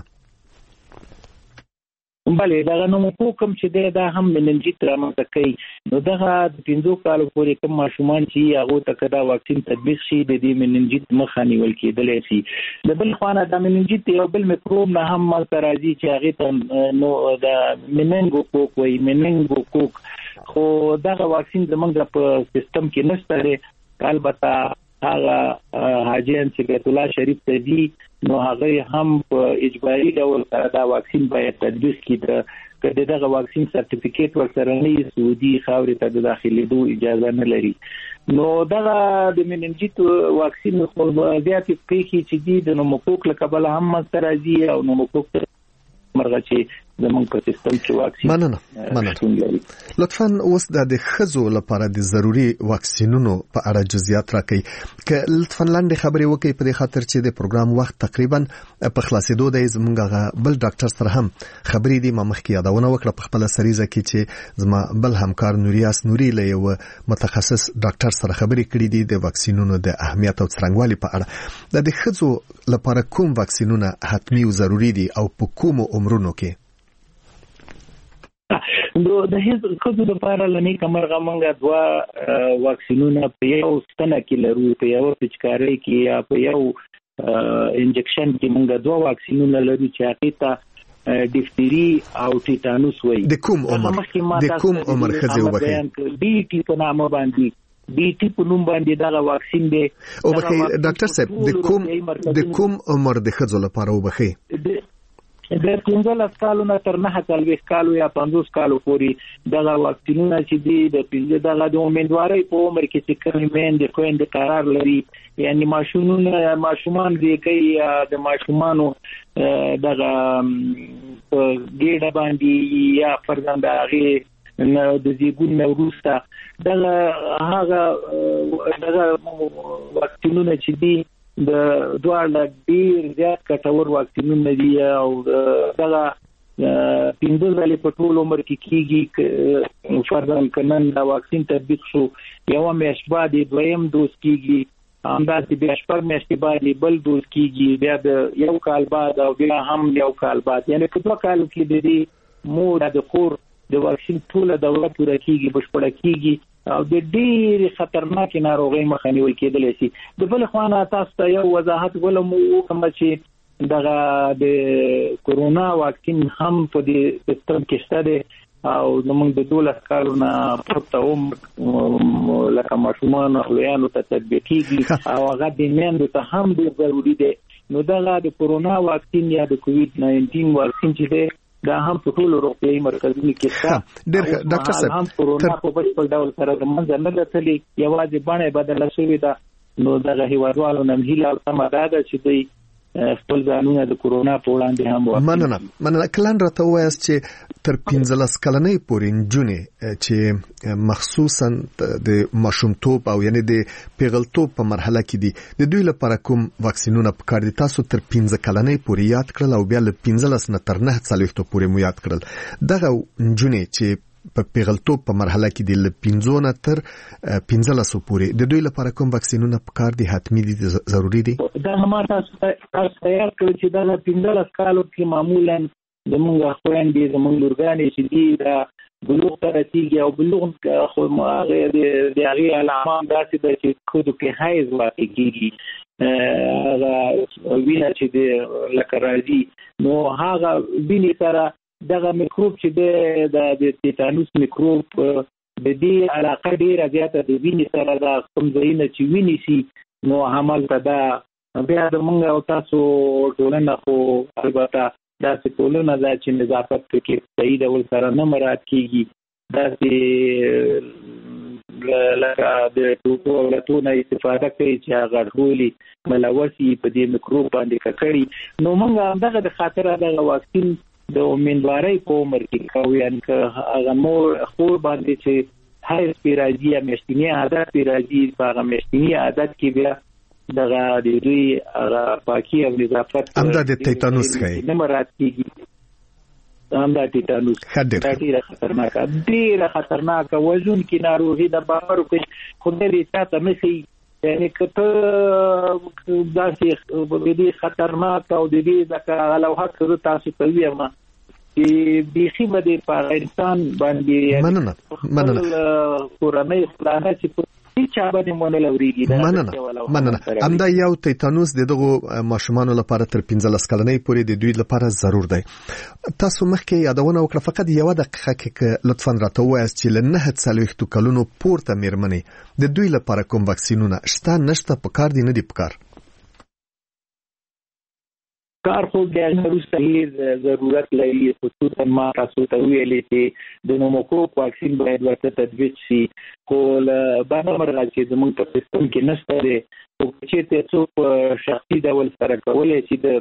S4: بله دا نوموکوک چې دا هم مننجیت رامنځته کوي نو دغه د 15 کالو پورې کوم ماشومان چې هغه ته کدا واکسین تطبیق شي د دې مننجیت مخه نیول کېدلی شي د بل خوانه د مننجیت یو بل میکروب نه هم راځي چې هغه ته نو د مننګوکوک وای مننګوکوک خو دغه واکسین زمونږ په سیستم کې نشته لري البته هغه حاجی انسیګت الله شریف ته دی نو هغه هم په اجباري ډول دا واکسین باید تدریس کړي کله دغه واکسین سرټیفیکیټ ورسره نه سعودي خاورې ته د داخليدو اجازه نه لري نو دغه د مننجیت واکسین خو زیات پیخي چې دی د نوموکوک لقبل هم راځي او نوموکوک مرغه چې زمونږ په سیستم کې واکسین
S1: مننه لطفاً اوس د خزو لپاره د ضروري واکسینونو په اړه جزئیات راکړئ که لطفاً لاندې خبرې وکړئ په دې خاطر چې د پروګرام وخت تقریبا په خلاصېدو دی زمونږ بل ډاکټر سره هم خبرې دي ما مخکې یادونه وکړه په خپل سریزه کې چې زما بل همکار نوریاس نوري له یو متخصص ډاکټر سره خبرې کړې دي د واکسینونو د اهمیت او څرنګوالي په اړه د خزو لپاره کوم واکسینونه حتمی او ضروري دي او په کومو عمرونو کې
S4: د هیڅ خود لپاره لنی کمرغه مونږه دوا واکسینونه په یو ستنه کې لرو په یو پچکاري کې یا په یو انجکشن کې مونږه دوا واکسینونه لرو چې حقیقت ډیفتری او ټیټانوس وایي
S1: د کوم عمر خځه وبخي
S4: بي ټي په نامه باندې بي ټي په نوم باندې دا واکسین دی
S1: او بخي ډاکټر صاحب د کوم عمر د خځو لپاره وبخي
S4: د 15 کالو نه تر 9 کالو یا 50 کالو پورې دغه واکسینونه چې دي د 15 دغه د امیدوارۍ په عمر کې چې کومین د خويند قرار لري یعنی ماشومان دي کوي د ماشومانو دغه ګډه باندې یا فرزند هغه د زیږون وروسته هغه واکسینونه چې دي د دواړه ډیر زیات ګټور واکسینونه دي او دغه 15 ځلې په ټول عمر کې کیږي فرضاً کنن دا واکسین تطبیق شو یو میاشت بعد دویم دوز کیږي همداسې بیا شپږ میاشتې بعد بل دوز کیږي بیا د یو کال بعد او بیا هم یو کال بعد یعنی په 2 کالو کې د دې مور د خور د واکسین ټول دوره پوره کیږي بشپړه کیږي او د ډېر خطرناک ناروغۍ مخه نیول کېدلی شي د بل خوانه تاسو ته یو وضاحت ولوم کوم چې دغه د کورونا واکسین هم په دې سیستم کې شته او زموږ د 12 کالونو پورته لکه ماشومان او لویانو ته تطبیقېږي او هغه د میندو ته هم ډېر ضروري دی نو دغه د کورونا واکسین یا د کووید 19 واکسین چې دی دا هم په ټولو روغتیايي مرکزونو کې شته ډاکټر صاحب هم کورونا په بشپړ ډول سره د منځ نه لټلې یوازې باندې بدله شوې ده نو دغه هیوادوالو نن هیله او تمه ده چې دوی خپل ځانونه د کورونا په وړاندې هم
S1: مننه کلان راته وایي چې تر 15 کلنۍ پورې نجونې چې مخصوصا د ماشومتوب او یعنی د پیغلتوب په مرحله کې دي د دوی لپاره کوم واکسینونه پکار دي تاسو تر 15 کلنۍ پورې یاد کړل او بیا له 15 نه تر 9 څلوېښتو پورې مو یاد کړل دغه نجونې چې په پیغلتوب په مرحله کې د 15 نه تر 15 پورې د دوی لپاره کوم واکسینونه پکار دي حتمی دي ضروری دي
S4: دا هم تاسو تیار کړئ چې دا 15 کالو کې معمولا زموږ خويندې زموږ لورګانې چې دي دا بلوغ ته رسیږي او بلوغ خو هغه د هغې علامات داسې ده چې خودو کې حیض واقع کېږي هغه وینه چې لکه راځي نو هغه وینې سره دغه میکروب چې د تیتانوس میکروب د دې علاقه ډیره زیاته د وینې سره د کوم ځایونه چې وینې شي نو همالته دا بیا د موږ او تاسو ټولنه خو البته داسې ټولنه ده چې نظافت کې صحیح ډول سره نه مراعات کیږي داسې لکه د ټوټو او لتونه استفاده کوي چې هغه ټولي ملوثي په دې میکروب باندې ککړي نو موږ همدغه د خاطر دغه واکسین د امیندوارۍ په عمر کې کوي یعنی که هغه مور خور باندې چې هر سپیراجي یا میاشتنی عادت سپیراجي هغه میاشتنی عادت کې بیا دغه د دوی پاکي او نظافت
S1: همدا د تیتانوس کوي
S4: نه مراد کیږي همدا تیتانوس ډیره خطرناک وزن کې ناروغي د باور کوي خو دې چاته مخې یعنی کته داسې دې خطرناک او دې ځکه لوحه کړو تاسو ته ویما چې بيخي بده په انسان باندې
S1: مننه
S4: قرآني خلانه چې هیڅ باندې مونږ لوريږي
S1: مننه همدا یو تیتانوس دغه ماشومان لپاره تر 15 کلنۍ پورې د دوی لپاره ضرور دی تاسو مخکې یادونه وکړه فقط یو دقیقه کې لطفاً راته وایاست چې له 9 څلوېښتو کلونو پورته میرمنې د دوی لپاره کوم واکسینونه شته نشته پکار دي نه دي پکار
S4: کار خو د وروسته ضرورت لري خصوصا ما تاسو ته ویلې چې د نوموکوک واکسین باید ورته تطبیق شي خو باندې مرغه چې زموږ په سیستم کې نشته دی او چې څوک شخصي ډول سره کولای شي د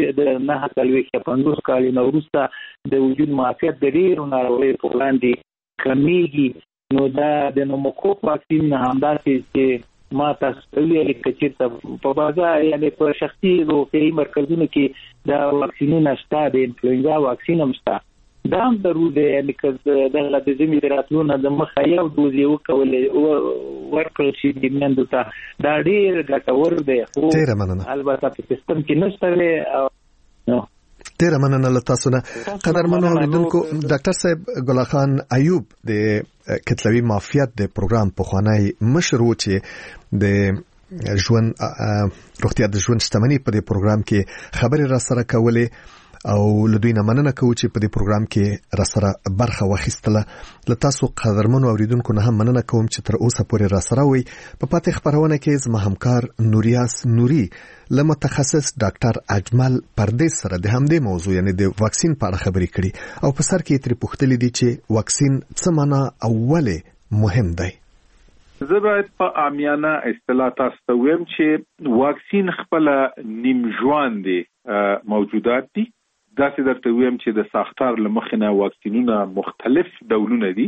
S4: 9 کالونو وروسته د وجود معافیت د ډیرو ناروغیو په وړاندې کمیږي نو دا د نوموکوک واکسین همداسې چې ما تاسو ویلې چې په بازار یعنی په شخصي روغتیايي مرکزونو کې دا واکسینونه شته د انفلوئنزا واکسین هم شته دا هم ضروري دی یعنی که دغه د زمي دراتلونه د مخه یو دوز یو کولای ورکړل شي د میندو ته دا ډیر ګټور دی خو البته په سیستم کې نشته نو
S1: ډیر مننه له تاسو نه قدرمنو اوریدونکو ډاکټر صاحب ګل خان ایوب د کتلوي معافیت د پروګرام په خوانی مشرو چې د ژوند روغتیا د ژوند شتمنۍ په دې پروګرام کې خبرې را سره کولې او لدوی نه مننه کوم چې په دې پروګرام کې را سره برخه واخیستله له تاسو قدرمنو اوریدونکو نه هم مننه کوم چې تر اوسه پورې را سره وي په پاتې خبرونه کې زما همکار نوریاس نوري له متخصص ډاکټر اجمل پردیس سره د همدې موضوع یعنی د واکسین په اړه خبرې کړې او په سر کې ترې پوښتلې دي چې واکسین څه معنا اوله مهم دی
S5: زه باید په عامیانه اصطلاح تاسو ته وایم چې واکسین خپل نیم ژوند موجودات دي داسې درته وایم چې د ساختار لمخنه واکسینونه مختلف ډولونه دي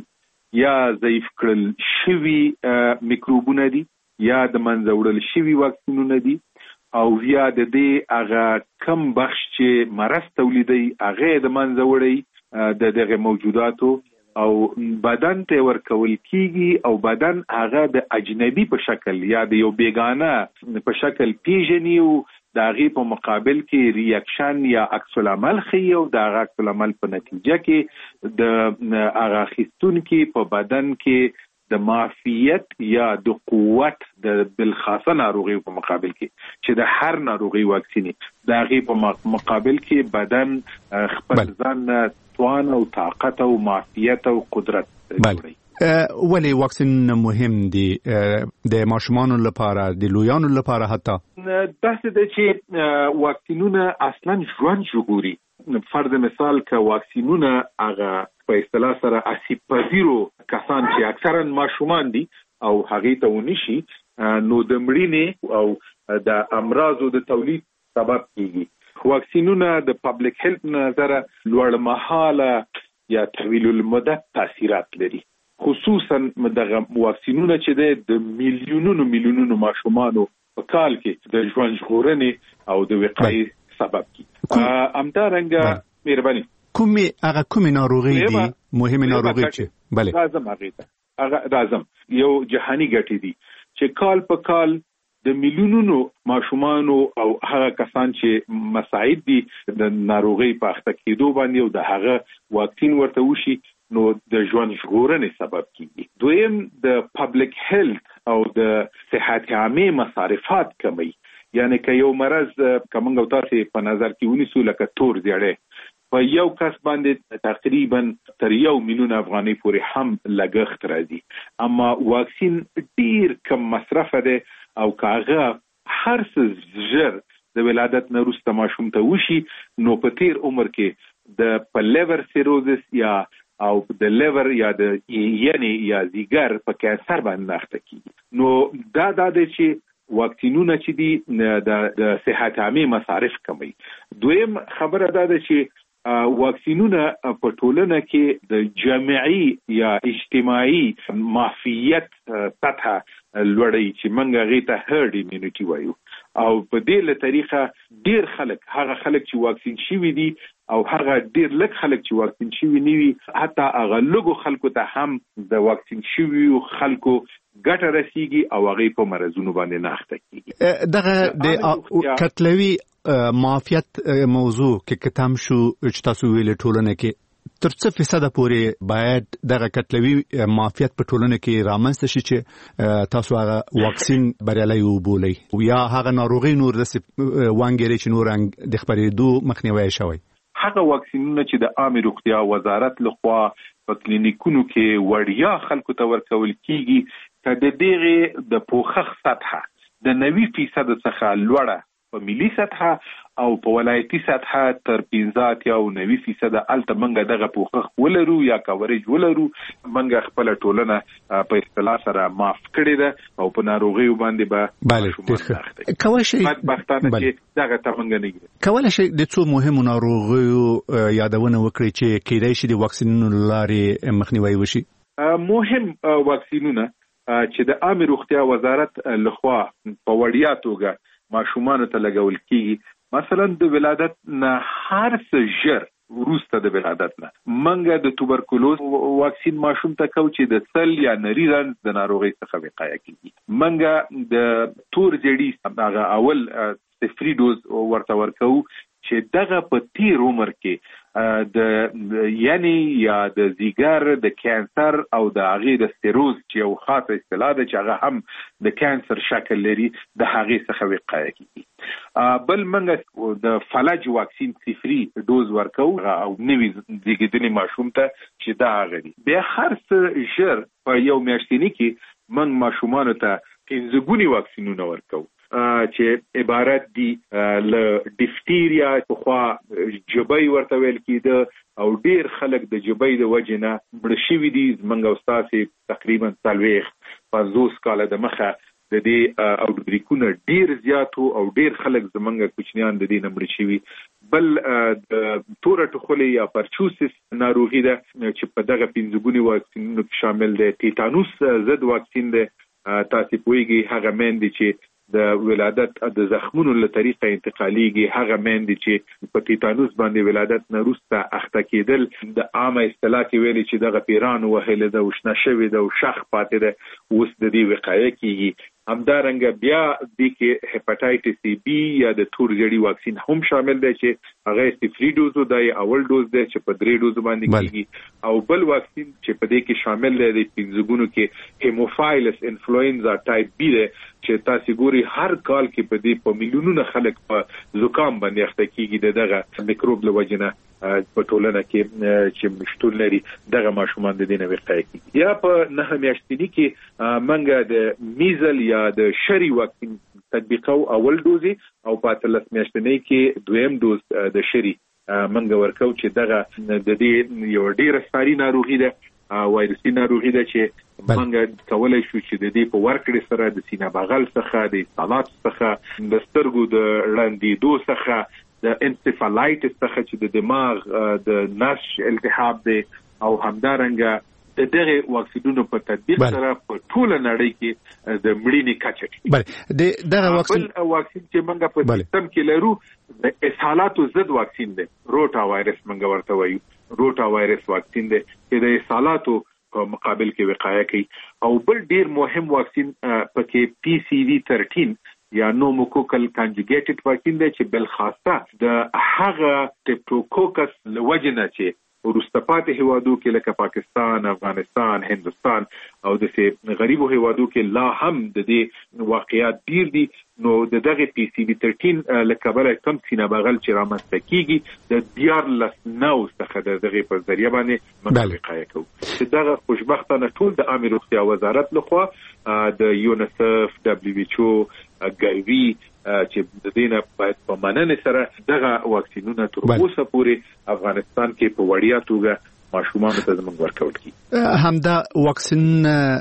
S5: یا ضعیف کړل شوي میکروبونه دي یا د منځه وړل شوي واکسینونه دي او یا د دې هغه کم بخش چې مرض تولیدي هغه د منځه وړي د دغه موجوداتو او بدن ته ورکول کیږي او بدن هغه د اجنبي په شکل یا د یو بیگانه په شکل پیژني او د هغه په مقابل کې ریاکشن یا عکس العمل خي او د هغه عکس العمل په نتیجه کې د هغه خستون کې په بدن کې د معافیت یا د قوت د بالخاصه ناروغي په مقابل کې چې د هر ناروغي واکسیني د هغه په مقابل کې بدن خپل ځان توان او طاقت او معافیت او قدرت لري.
S3: ولی واکسین مهم دي د ماشومانو لپاره د لویانو لپاره حتی
S5: داسې ده چې واکسینونه اصلا ژوند ژغوري. فرض مثال که واکسینونه هغه په اصطلاح سره اسیب پذیرو کسان چې اکثرا ماشومان دي او هغه ته ونشي نو د مړینې او د امراضو د تولید سبب کیږي. واکسینونه د پبلک هیلث نظره لوړ مهاله یا طویل المدت تاثیرات لري. خصوصا دغه واکسینونه چې د میلیونونو ماشومانو په کال کې د ژوند ژغورنې او د وقایې سبب کیږي. همدارنګه مهرباني
S3: کومې ناروغي دي مهمه ناروغي چې
S5: بله راځم یو جهانی ګټې دي چې کال په کال د میلیونونو ماشومانو او هغه کسان چې مساعد دي د ناروغي په اخته کېدو باندې او د هغه واکسین ورته وشي نو د ژوند ژغورنې سبب کیږي. دویم د پبلک هیلث او د صحت عامه مصارفات کمی، یعنی که یو مرض کومنګ او تاسو په نظر کې ونیسو لکه تور زیړی په یو کس باندې تقریبا تر 1 میلیون افغانۍ پورې هم لګښت راځي، اما واکسین ډیر کم مصرف ده او کاغه هر څه زر د ولادت نه وروسته ماشوم ته وشي نو په تیر عمر کې د لیور سیروزس یا او د لیور یا د یعنی یا زیګر په کانسر باندې اخته کیږي. نو دا د چې واکسینونه چې دي د صحت عامه مصارف کموي. دویم خبره دا ده چې واکسینونه په ټولنه کې د جمعي یا اجتماعي معافیت سطح لوړوي چې موږ هغې ته هرډ ایمیونټي وایو او په دې له طریقه ډیر خلک هغه خلک چې واکسین شوي دي او هغه ډیر لږ خلک چې واکسین شوي نه وي حتی هغه لږو خلکو ته هم د واکسین شویو خلکو ګټه رسیږي او هغې په مرضونو باندې نه اخته کیږي.
S3: دغه د کتلوي معافیت موضوع کې کتم شو چې تاسو ویل ټولنه کې تر څه فیصد پورې باید دغه کتلوي معافیت په ټولنه کې رامنځته شي چې تاسو هغه واکسین بریالي وبولئ یا هغه ناروغي نور د وانګری چې نور د خبرېدو مخنیوي شوی.
S5: هغه واکسینونه چې د عامه روغتیا وزارت لخوا په کلینیکونو کې وړیا خلکو ته ورکول کیږي چې د دغه د پوښښ سطح د 90% څخه لوړه په ملي سطح او په ولایتي سطح تر 15 یا 90% الته منګه دغه پوښښ ولرو یا کاورج ولرو منګه خپل ټولنه په اصطلاح سره معاف کړی ده او په ناروغي باندې به
S3: کولای شي
S5: بدبختانه چې دغه تمنګ نه
S3: کولای شي د څو مهمو ناروغیو یادونه وکړي چې کېدای شي د واکسینونو لارې مخنیوي وشي.
S5: مهم واکسینونه چې د عامه روغتیا وزارت لخوا په وړیا توګه ماشومان ته لګول کیږي، مثلا د ولادت نه هر څه ژر وروسته د ولادت نه منګه د توبرکلوز واکسین ماشوم ته کو چې د سل یا نری رنځ د ناروغۍ څخه وقایه کیږي. منګه د تور زیړی هغه اول صفري ډوز ورته ورکو چې دغه په تیر عمر کې د یعنی یا د زیګر د کانسر او د هغې د سټیروز چې یو خاصه اصطلاح ده چې هغه هم د کانسر شکل لري د هغې څخه وقایه کیږي. بل منګه د فلج واکسین صفري ډوز ورکو او نوي زیږیدلي ماشوم ته چې دا هغه دي. بیا هر څه ژر په یو میاشتني کې موږ ماشومانو ته 15 ګوني واکسینونه ورکو چې عبارت دي له ډیفتیریا خو جبای ورته ویل کېده او ډیر خلک د جبای د وجې نه مړه شوي دي. زموږ استاد تقریبا 50 کاله د مخه د دې او بریکونه ډیر زیاتو او ډیر خلک زمونږ کوچنیان د دې نه مړه شوي. بل د تور ټخولي یا پرچوسس ناروغي ده چې په دغه 5 ګوني واکسینونو کې شامل دي. تیتانوس ضد واکسین ده، تاسو پوهیږئ هغه مېندې چې د ولادت د زخمونو له طریقه انتقالیږي، هغه مېندې چې په تیتانوس باندې ولادت نه وروسته اخته کېدل، د عامه اصطلاح کې ویلي چې دغه پیرانو وهله ده او شنه شوې ده او شخ پاتې ده، اوس د دې وقایه کیږي. همدارنګه بیا د کې هپاتایټس بی یا د تور جړی واکسین هم شامل دی چې هغه استفری ډوز دی، اول ډوز دی چې په 3 ډوز باندې کیږي، او بل واکسین چې په دې کې شامل دی د 5 ګونو کې هیموفایلس انفلوئنزا ټایپ بی دی چې تاسو ګوري هر کال کې په دې په میلیونونو خلک په زکام باندې اخته کیږي دغه میکروب له وجنه په ټولنه کې چې مشتول لري، دغه ماشومان د دې نه وقایه کیږي. یا په 9 میاشتنی کې منګه د میزل یا د شری واکسین تطبیقو اول دوزي، او په 13 میاشتنی کې دویم دوز د شری منګه ورکو چې دغه د دې یو ډیره ساري ناروغي ده، وایرسي ناروغي ده چې منګه کولای شو چې د دې په ورکړې سره د سینه بغل څخه، د سالات څخه، د سترګو د ړندېدو څخه، د انسفالایټس څخه چې د دماغ د نش التهاب دی، او همدارنګه د دغه واکسینونو په تطبیق سره په ټول نړۍ کې د مړینې کچه ټیټه.
S3: بله دغه
S5: واکسین چې موږ په سیستم کې لرو د اسهالاتو ضد واکسین دی، روټا وایرس موږ ورته وایو، روټا وایرس واکسین دی چې د اسهالاتو په مقابل کې وقایه کوي. او بل ډیر مهم واکسین پکې پی سی وی 13 یا نوموکوکل کانجوګیټډ واکسین دی چې بل خاصه د هغه ټیپټوکوکس لوجنه چې ورستپات هیوادو کې لکه پاکستان، افغانستان، هندستان او د سه غریبو هیوادو کې لا هم د دې واقعیات ډیر دي، نو دغه پی سی وی 13 لکه بل کم سینه بغل چې رامنځته کیږي د دیار لسنو څخه دغه په ذریعہ باندې مطابقه کوي. چې دغه خوشبختانه ټول د عامه روغتیا وزارت لخوا د یونیسف، دبليو ایچ او، ګایوي چې د دینه باید په مننه سره دغه واکسینونه تر اوسه پورې افغانستان کې په وړیا توګه ماشومان ته زموږ ورکول کی.
S3: همدا واکسین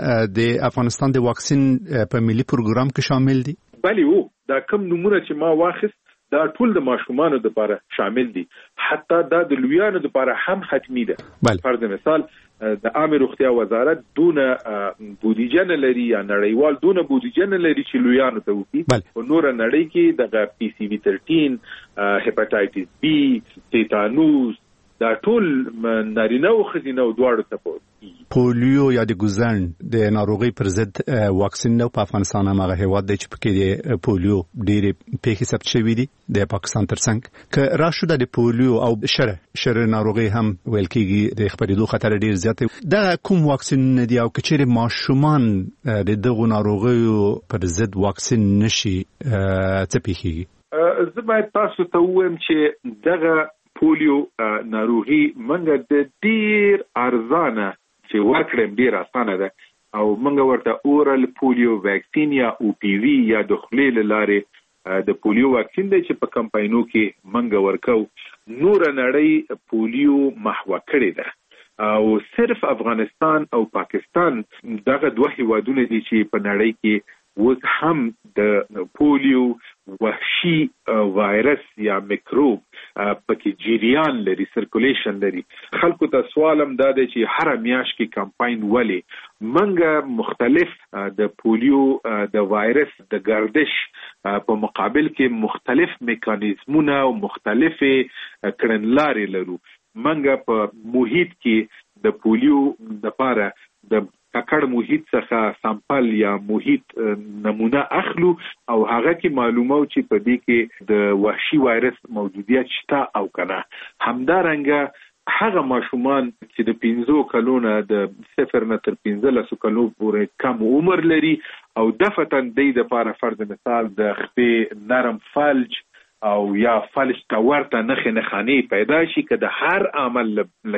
S3: د افغانستان د واکسین په ملي پروګرام کې شامل دي؟
S5: بله وو، دا کوم نمونه چې ما واخیست دا ټول د ماشومانو لپاره شامل دي، حتی دا د لویانو لپاره هم حتمی ده. فرض مثال د عامه روغتیا وزارت دونه بودیجه نه لري یا نړیوال دونه بودیجه نه لري چې لویانو ته وکړي، په نور نړۍ کې د پی سی وی 13 هپاتایټس بی، تیتانوس، دا ټول نارینه او ښځینه دواړو ته
S3: پولیو یا د ګوزن د ناروغي پر ضد واکسین نو په افغانستان هغه هیواد دی چې پکې د پولیو ډېرې پیښې ثبت شوې دي د پاکستان ترڅنګ که راشو د پولیو او شر ناروغي هم ویل کېږي د خپرېدو خطر ډېر زیات دی. دا کوم واکسین دی او کچېرې ماشومان د دغه ناروغیو پر ضد واکسین نشي څه پیښیږي؟
S5: زه باید تاسو ته ووایم چې دغه پولیو ناروغي منګه د ډیر ارزانه چې ورکړم ډیر اسانه ده، او منګه ورته اورال پولیو ویکسین یا او پی وی یا د خولې لارې د پولیو واکسین دی چې په کمپاینو کې منګه ورکو. نور نړۍ پولیو محو کړی ده او صرف افغانستان او پاکستان دغه دوه هیوادونه دي چې په نړۍ کې وز هم د پولیو وحشي وایرس یا میکروب پکې جریان لري، سرکولیشن لري. خلکو ته سوالم دا دی چې هر میاش کې کمپاین ولې منګه مختلف د پولیو د وایرس د گردش په مقابل کې مختلف میکانیزمونه او مختلف کړنلارې لرو. منګه په محیط کې د پولیو لپاره د ککړ محیط څخه سامپل یا محیط نمونه اخلو او هغه کې معلومه چې په دې کې د وحشي وایرس موجودیت شته او کنه. همدارنګه هغه ماشومان چې د 15 کلونو د 0 نه تر 15 کلونو پورې کم عمر لري او دفتن د لپاره فرض مثال د خپې نرم فلج او یا فلج تا ورته نخې خاني پیدا شي که د هر عمل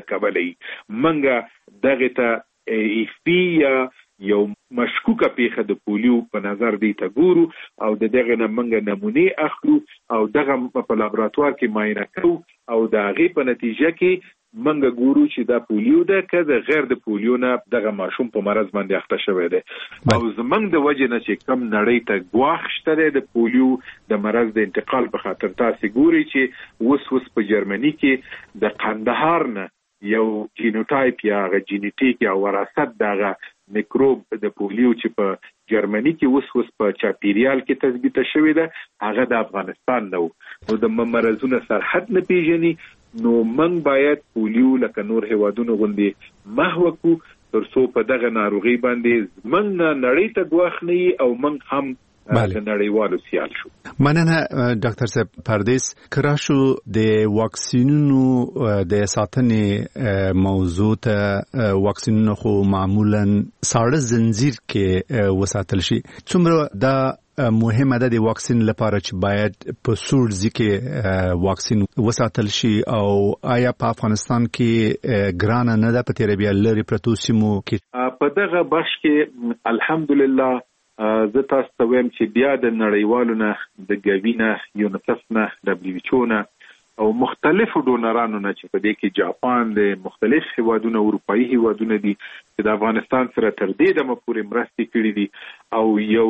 S5: لکبلې منګه دغه ته ایف پی یا یو مشکوکه پیښه د پولیو په نظر دی ته ګورو او دغه نمنګ نمونه اخلو او دغه په لابراتوار کې معاینه کوو او د هغې په نتیجه کې منګه ګورو چې دا پولیو ده که د غیر د پولیو نه دغه ماشوم په مرض باندې اخته شوی دی او زمنګ د وجه نه چې کم نړۍ ته ګواښ شته د پولیو د مرض د انتقال په خاطر تاسو ګوري چې وس په جرمني کې د قندهار نه یو جینوټایپ یا جینیټیک یا وراثت دغه میکروب د پولیو چې په جرمني کې وس په چاپیریال کې تثبیت شوی ده هغه د افغانستان نو د مرزونو سرحد نه پیژني نو من باید پولیو لکه نور هیوادونو غوندي محو کو ترڅو په دغه ناروغي باندې من نړۍ ته ګواښ نه او من هم د نړیوالو سیال شو.
S3: مننه ډاکټر صاحب پردیس کراشو د واکسینونو د ساتنې موضوع ته واکسینونو خو معمولا ساړه زنجیر کې وساتل شي څومره دا مهمه ده د واکسین لپاره چې باید په سور ځکه واکسین وساتل شي او آیا په افغانستان کې ګرانه نه ده په تیربیا لري پرتو سیمو کې
S5: په دغه بخش کې الحمدلله زه تاسو ته وایم چې بیا د نړیوالو نه د ګوینه یونیسف نه WHO نه او مختلفو ډونرانو نه چې په دې کې جاپان د مختلف هیوادونو اروپאי هیوادونه دي چې د افغانستان سره تر دې دمه پورې مرستې کړې دي او یو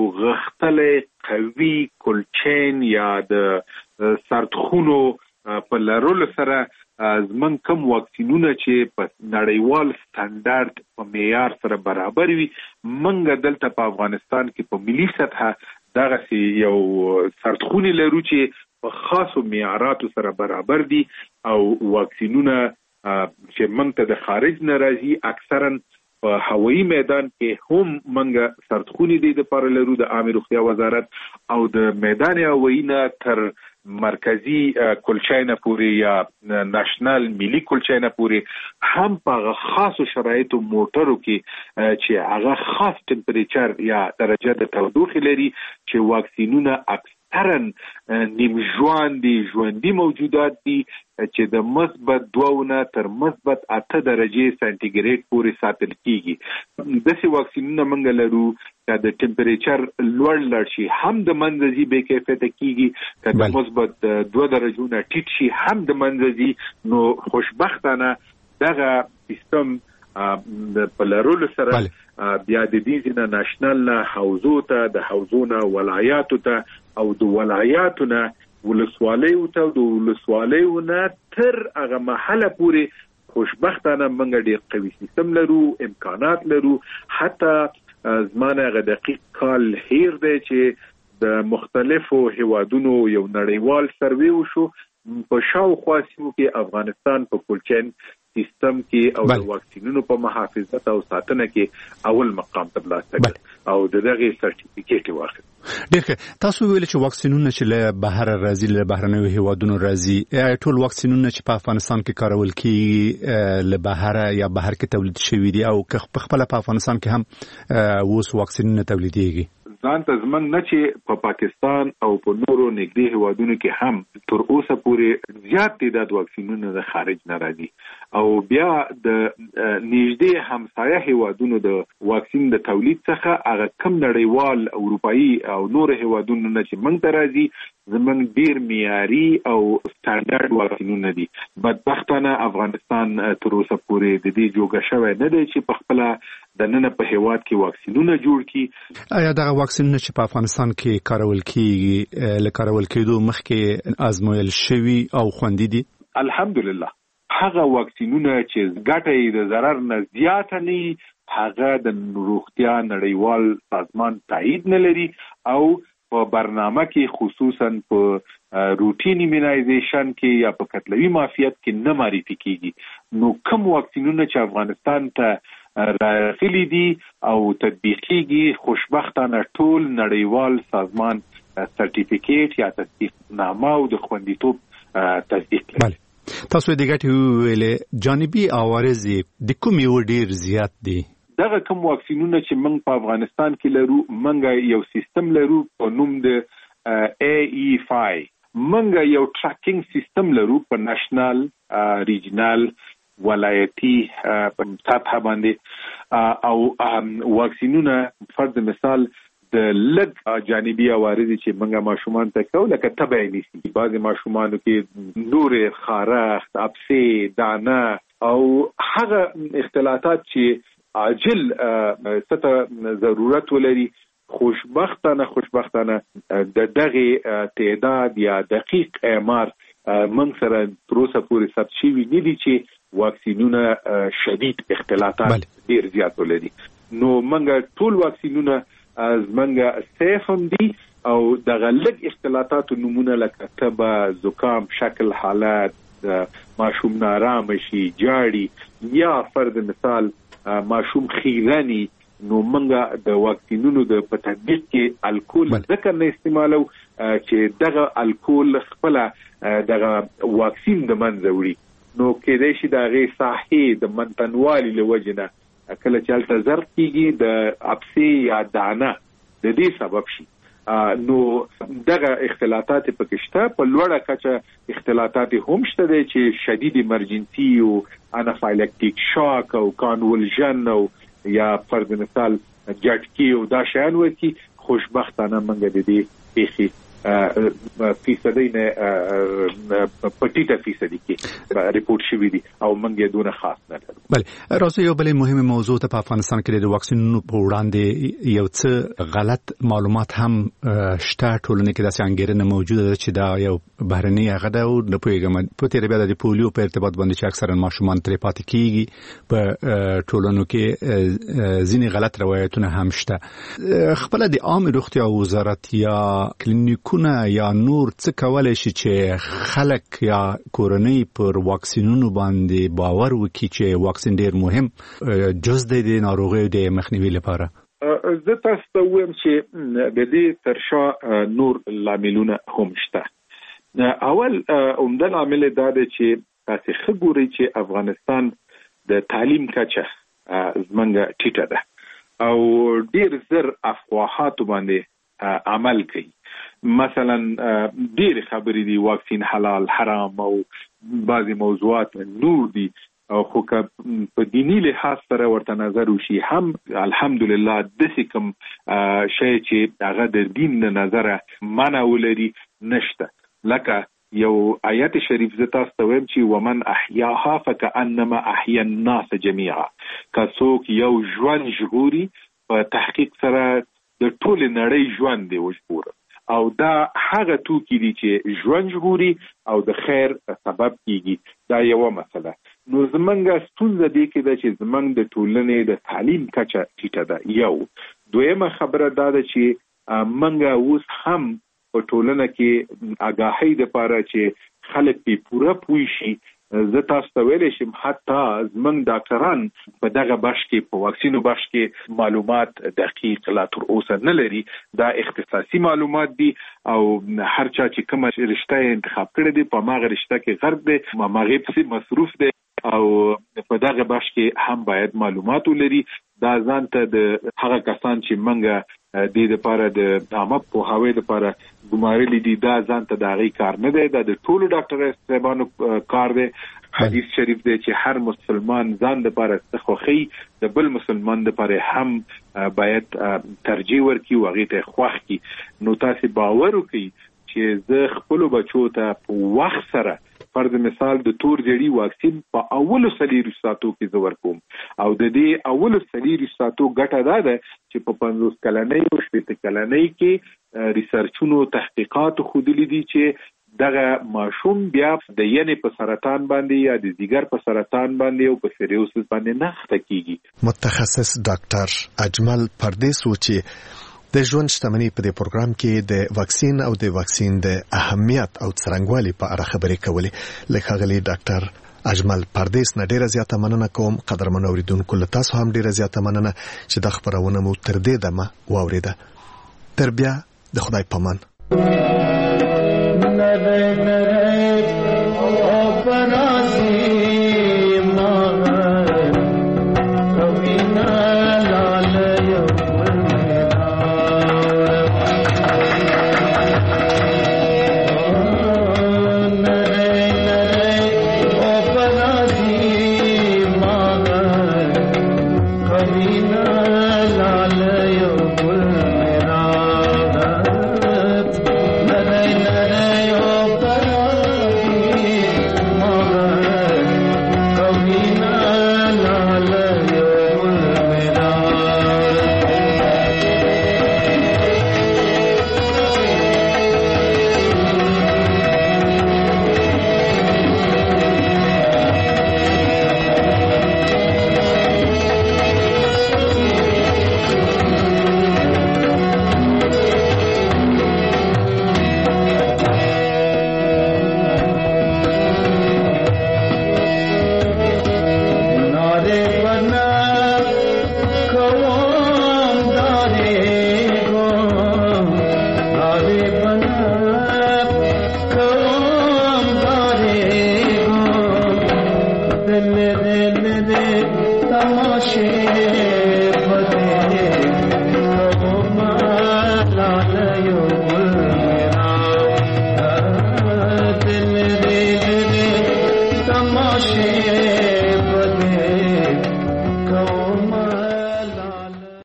S5: غښتلې قوي کولچین یا د سرتخونو په لرلو سره زمون کوم واکسینونه چې په نړیوال سټانډرډ په معیار سره برابر وي منګه دلته په افغانستان کې په ملي سطح دغه یو سرتخونی لرو چې په خاصو معیاراتو سره برابر دي او واکسینونه چې موږ ته د خارج نه راځي اکثرا په هوایي میدان کې هم موږ سرتخونی دي د پر لرو د عامه روغتیا وزارت او د میدان هوایي نه تر مرکزی کلچاینه پوری یا ناشنل ملي کلچاینه پوری هم په خاصو شرایطو موټرو کې چې هغه خاص ټمپریچر یا درجه د تودوخې لري چې واکسینونه اکثرا نیم ژوندۍ موجودات دي چې د مثبت 2 نه تر مثبت 8 درجه سانتیګریډ پورې ساتل کیږي دغه واکسینونه موږ لرو چې د ټمپریچر لوړ شي هم د منځي به کیفیت کیږي چې د مثبت 2 درجو نه ټیټ شي هم د منځي نو خوشبختانه دغه سیستم د پلارولو سره بیا د دې نه ناشنل حوزو ته د حوزونه ولایاتو ته او د ولایاتو نه ولسوالیو ته د ولسوالیو نه تر هغه محله پورې خوشبختانه موږ ډېر قوي سیستم لرو امکانات لرو حتی زمانه غ دقیق کال هیر دی چې د مختلفو هیوادونو یو نړیوال سروې وشو په شاوخوا سیمو کې افغانستان په کولچین سیستم کې او د واکسینونو په محافظت او ساتنه کې اول مقام ته ترلاسه او دغه سرټیفیکیټ واخلي.
S3: ډېر تاسو ویل چې واکسینونه چې له بهر راځي له بهرنیو هیوادونو راځي ټول واکسینونه چې په افغانستان کې کارول کیږي له بهر یا بهر کې تولید شوي دي او په خپل په افغانستان کې هم اوس واکسینونه تولیدېږي
S5: ځان ته زمنګ نه چې په پاکستان او په نورو نږدې هیوادونو کې هم تر اوسه پورې زیات تعداد واکسینونه د خارج نه راځي او بیا د نږدې همسایه هیوادونو د واکسین د تولید څخه هغه کم نړیوال اروپאי او نور هیوادونو نه چې موږ ته راځي زمنګ ډیر معیاري او سټانډرډ واکسینونه دي بدبختانه افغانستان تر اوسه پورې د دې جوګه شوی نه دی چې په خپل د نن په هیواد کې واکسینونه جوړ کړي.
S3: آیا دا واکسینونه چې په افغانستان کې کارول کیږي له کارول کېدو مخکې آزمویل شوي او خوندي دي؟
S5: الحمدلله هغه واکسینونه چې ګټه د ضرر نه زیات نه هغه د روغتیا نړیوال سازمان تایید نه لري او په برنامه کې خصوصا په روټین ایمونایزیشن کې یا په کتلوي معافیت کې نه معرفي کیږي نو کوم واکسینونه چې افغانستان ته راغلي دي او تطبیقيږي خوشبختانه ټول نړیوال سازمان سرټیفیکیټ یا تصدیقنامه او د خوندیتوب تصدیق لري.
S3: تاسو د ګټو ویلې جانبي عوارض د کوم یو ډیر زیات دي؟
S5: دغه کوم واکسینونه چې موږ په افغانستان کې لرو موږ یو سیستم لرو په نوم د AE5 موږ یو ټریکینګ سیستم لرو په نېشنل ریجنل ولایتي په سطح باندې او واکسینونه فرض مثال د لږ جانبي عوارض چې موږ ماشومان ته کوو لکه تبعی نيسي بعض ماشومانو کې نور خارښت اپسې دانه او هغه اختلاطات چې عاجل څه ضرورت ولري خوشبختانه د دغه تعداد یا دقیق اعمار من سره پروسه پورې ثبت شوی نه دي چې واکسینونه شدید اختلاطات ډیر زیات ولري. نو منګه ټول واکسینونه از منګه سیف هم دي او دغه لږ اختلاطات نمونه لکه تبه زکام شکل حالات ماشوم نارام شي جاړي یا فرض مثال ماشوم خیرانی نو منګه د واکسینونو د تطبیق کې الکول ذکر نه استعمالو چې دغه الکول خپل دغه واکسین د منځ وړي نو کېدای شي دغه صحي د منتنوالي لوجنه کله چې الته زر کیږي د اپسی یا دانه د دې سبب شي. نو دغه اختلاطات پکشته په لوړه کچه اختلاطات هم شته چې شدید ایمرجنسي او انافایلکټیک شاک او کانولژن او یا فرض مثال جټکی او دا شان وتی خوشبختانه منګه د دې پیخي فیصدی نه پټیټه فیصدی کې ریپورت شوی دی او منګه دونه خاص نه لرو.
S3: بله راځي یو بل مهمه موضوع ته په افغانستان کې د واکسینونو په وړاندې یو څه غلط معلومات هم شته ټولنه کې داسې انګیرنه موجوده ده چې دا یو بهرنی هغه ده او د پویګم په تیر بیا د پولیو په ارتباط باندې چې اکثرا ماشومان ترې پاتې کیږي په ټولنو کې ځینې غلط روایتونه هم شته. خپل د عامه روغتیا وزارت یا کلینیک یا نور څه کولای شي چې خلک یا کورنۍ پر واکسینونو باندې باور وکړي چې واکسین ډیر مهم جز د ناروغیو د مخنیوي لپاره؟
S5: زه تاسو ته وایم چې د دې ترشا نور لاملونه هم شته. اول عمده لامل دا دی چې تاسو خبري چې افغانستان د تعلیم کچه زمونږ ټیټه ده او ډیر زر افواهات باندې عمل کوي. مثلا ډیر خبرې دي واکسین حلال حرام او بعضی موضوعات نور دي خو که په دینی لحاظ سره ورته نظر وشي هم الحمدلله د کوم شی چې هغه د دین نه نظر منع ولري نشته. لکه یو آیت شریف زتا استویم چې ومن احیاها فكأنما احیا الناس جميعا که څوک یو ژوند ژغوري په تحقیق سره د ټول نړۍ ژوند دی وژغوره او دا هغه توکي دي چې ژوند ژغوري او د خیر سبب کیږي. دا یو مسله. نو زمونږ ستونزه دی کې چې زمونږ د ټولنې د تعلیم کچه ټیټه ده. یو دویمه خبره دا ده چې منګه اوس هم په ټولنه کې آگاهی د پاره چې خلک په پوره پوي شي. زه تاسو ته ویلې شم حتی زمونږ ډاکټران په دغه بخش کې په واکسینو بخش کې معلومات دقیق لا تر اوسه نه لري. دا اختصاصي معلومات دي او هر چا چې کومه رشته انتخاب کړی دی په ماغه رشته کې غرب دی ماغه په مصروف دی او په دغه بخش کې هم باید معلومات ولري. دا ځان ته د هغه کسان چې منګه د لپاره د عامه په هوی لپاره ګمارلي دي دا ځان ته د غي کار نه دی. دا د ټولو ډاکټر صاحبانو کار دی. حدیث شریف دی چې هر مسلمان ځان لپاره خوخي د بل مسلمان لپاره هم باید ترجیح ورکړي او هغه ته خوښ کی. نو تاسو باور وکړئ چې زه خپل بچو ته په وخت سره فرض مثال د تور جړی واکسین په اولو سلیری ساتو کې زور کوم او د دې اولو سلیری ساتو ګټه ده چې په 50 کلنۍ او 60 کلنۍ کې ریسرچونو تحقیقات خودلی دي چې دغه ماشوم بیا د ینې په سرطان باندې یا د ځیګر په سرطان باندې او په سیریوسس باندې نه خته کیږي.
S1: متخصص ډاکټر اجمل پردیس و چې د ژوند شتمنۍ په دې پروګرام کې د واکسین او د واکسین د اهمیت او څرنګوالي په اړه خبرې کولې. لکه غلي ډاکټر اجمل پردیس نه ډیره زیاته مننه کوم. قدرمن اوریدونکو له تاسو هم ډیره زیاته مننه چې د خبرونه مو تر دې دمه واوریده. تر بیا د خدای پامان.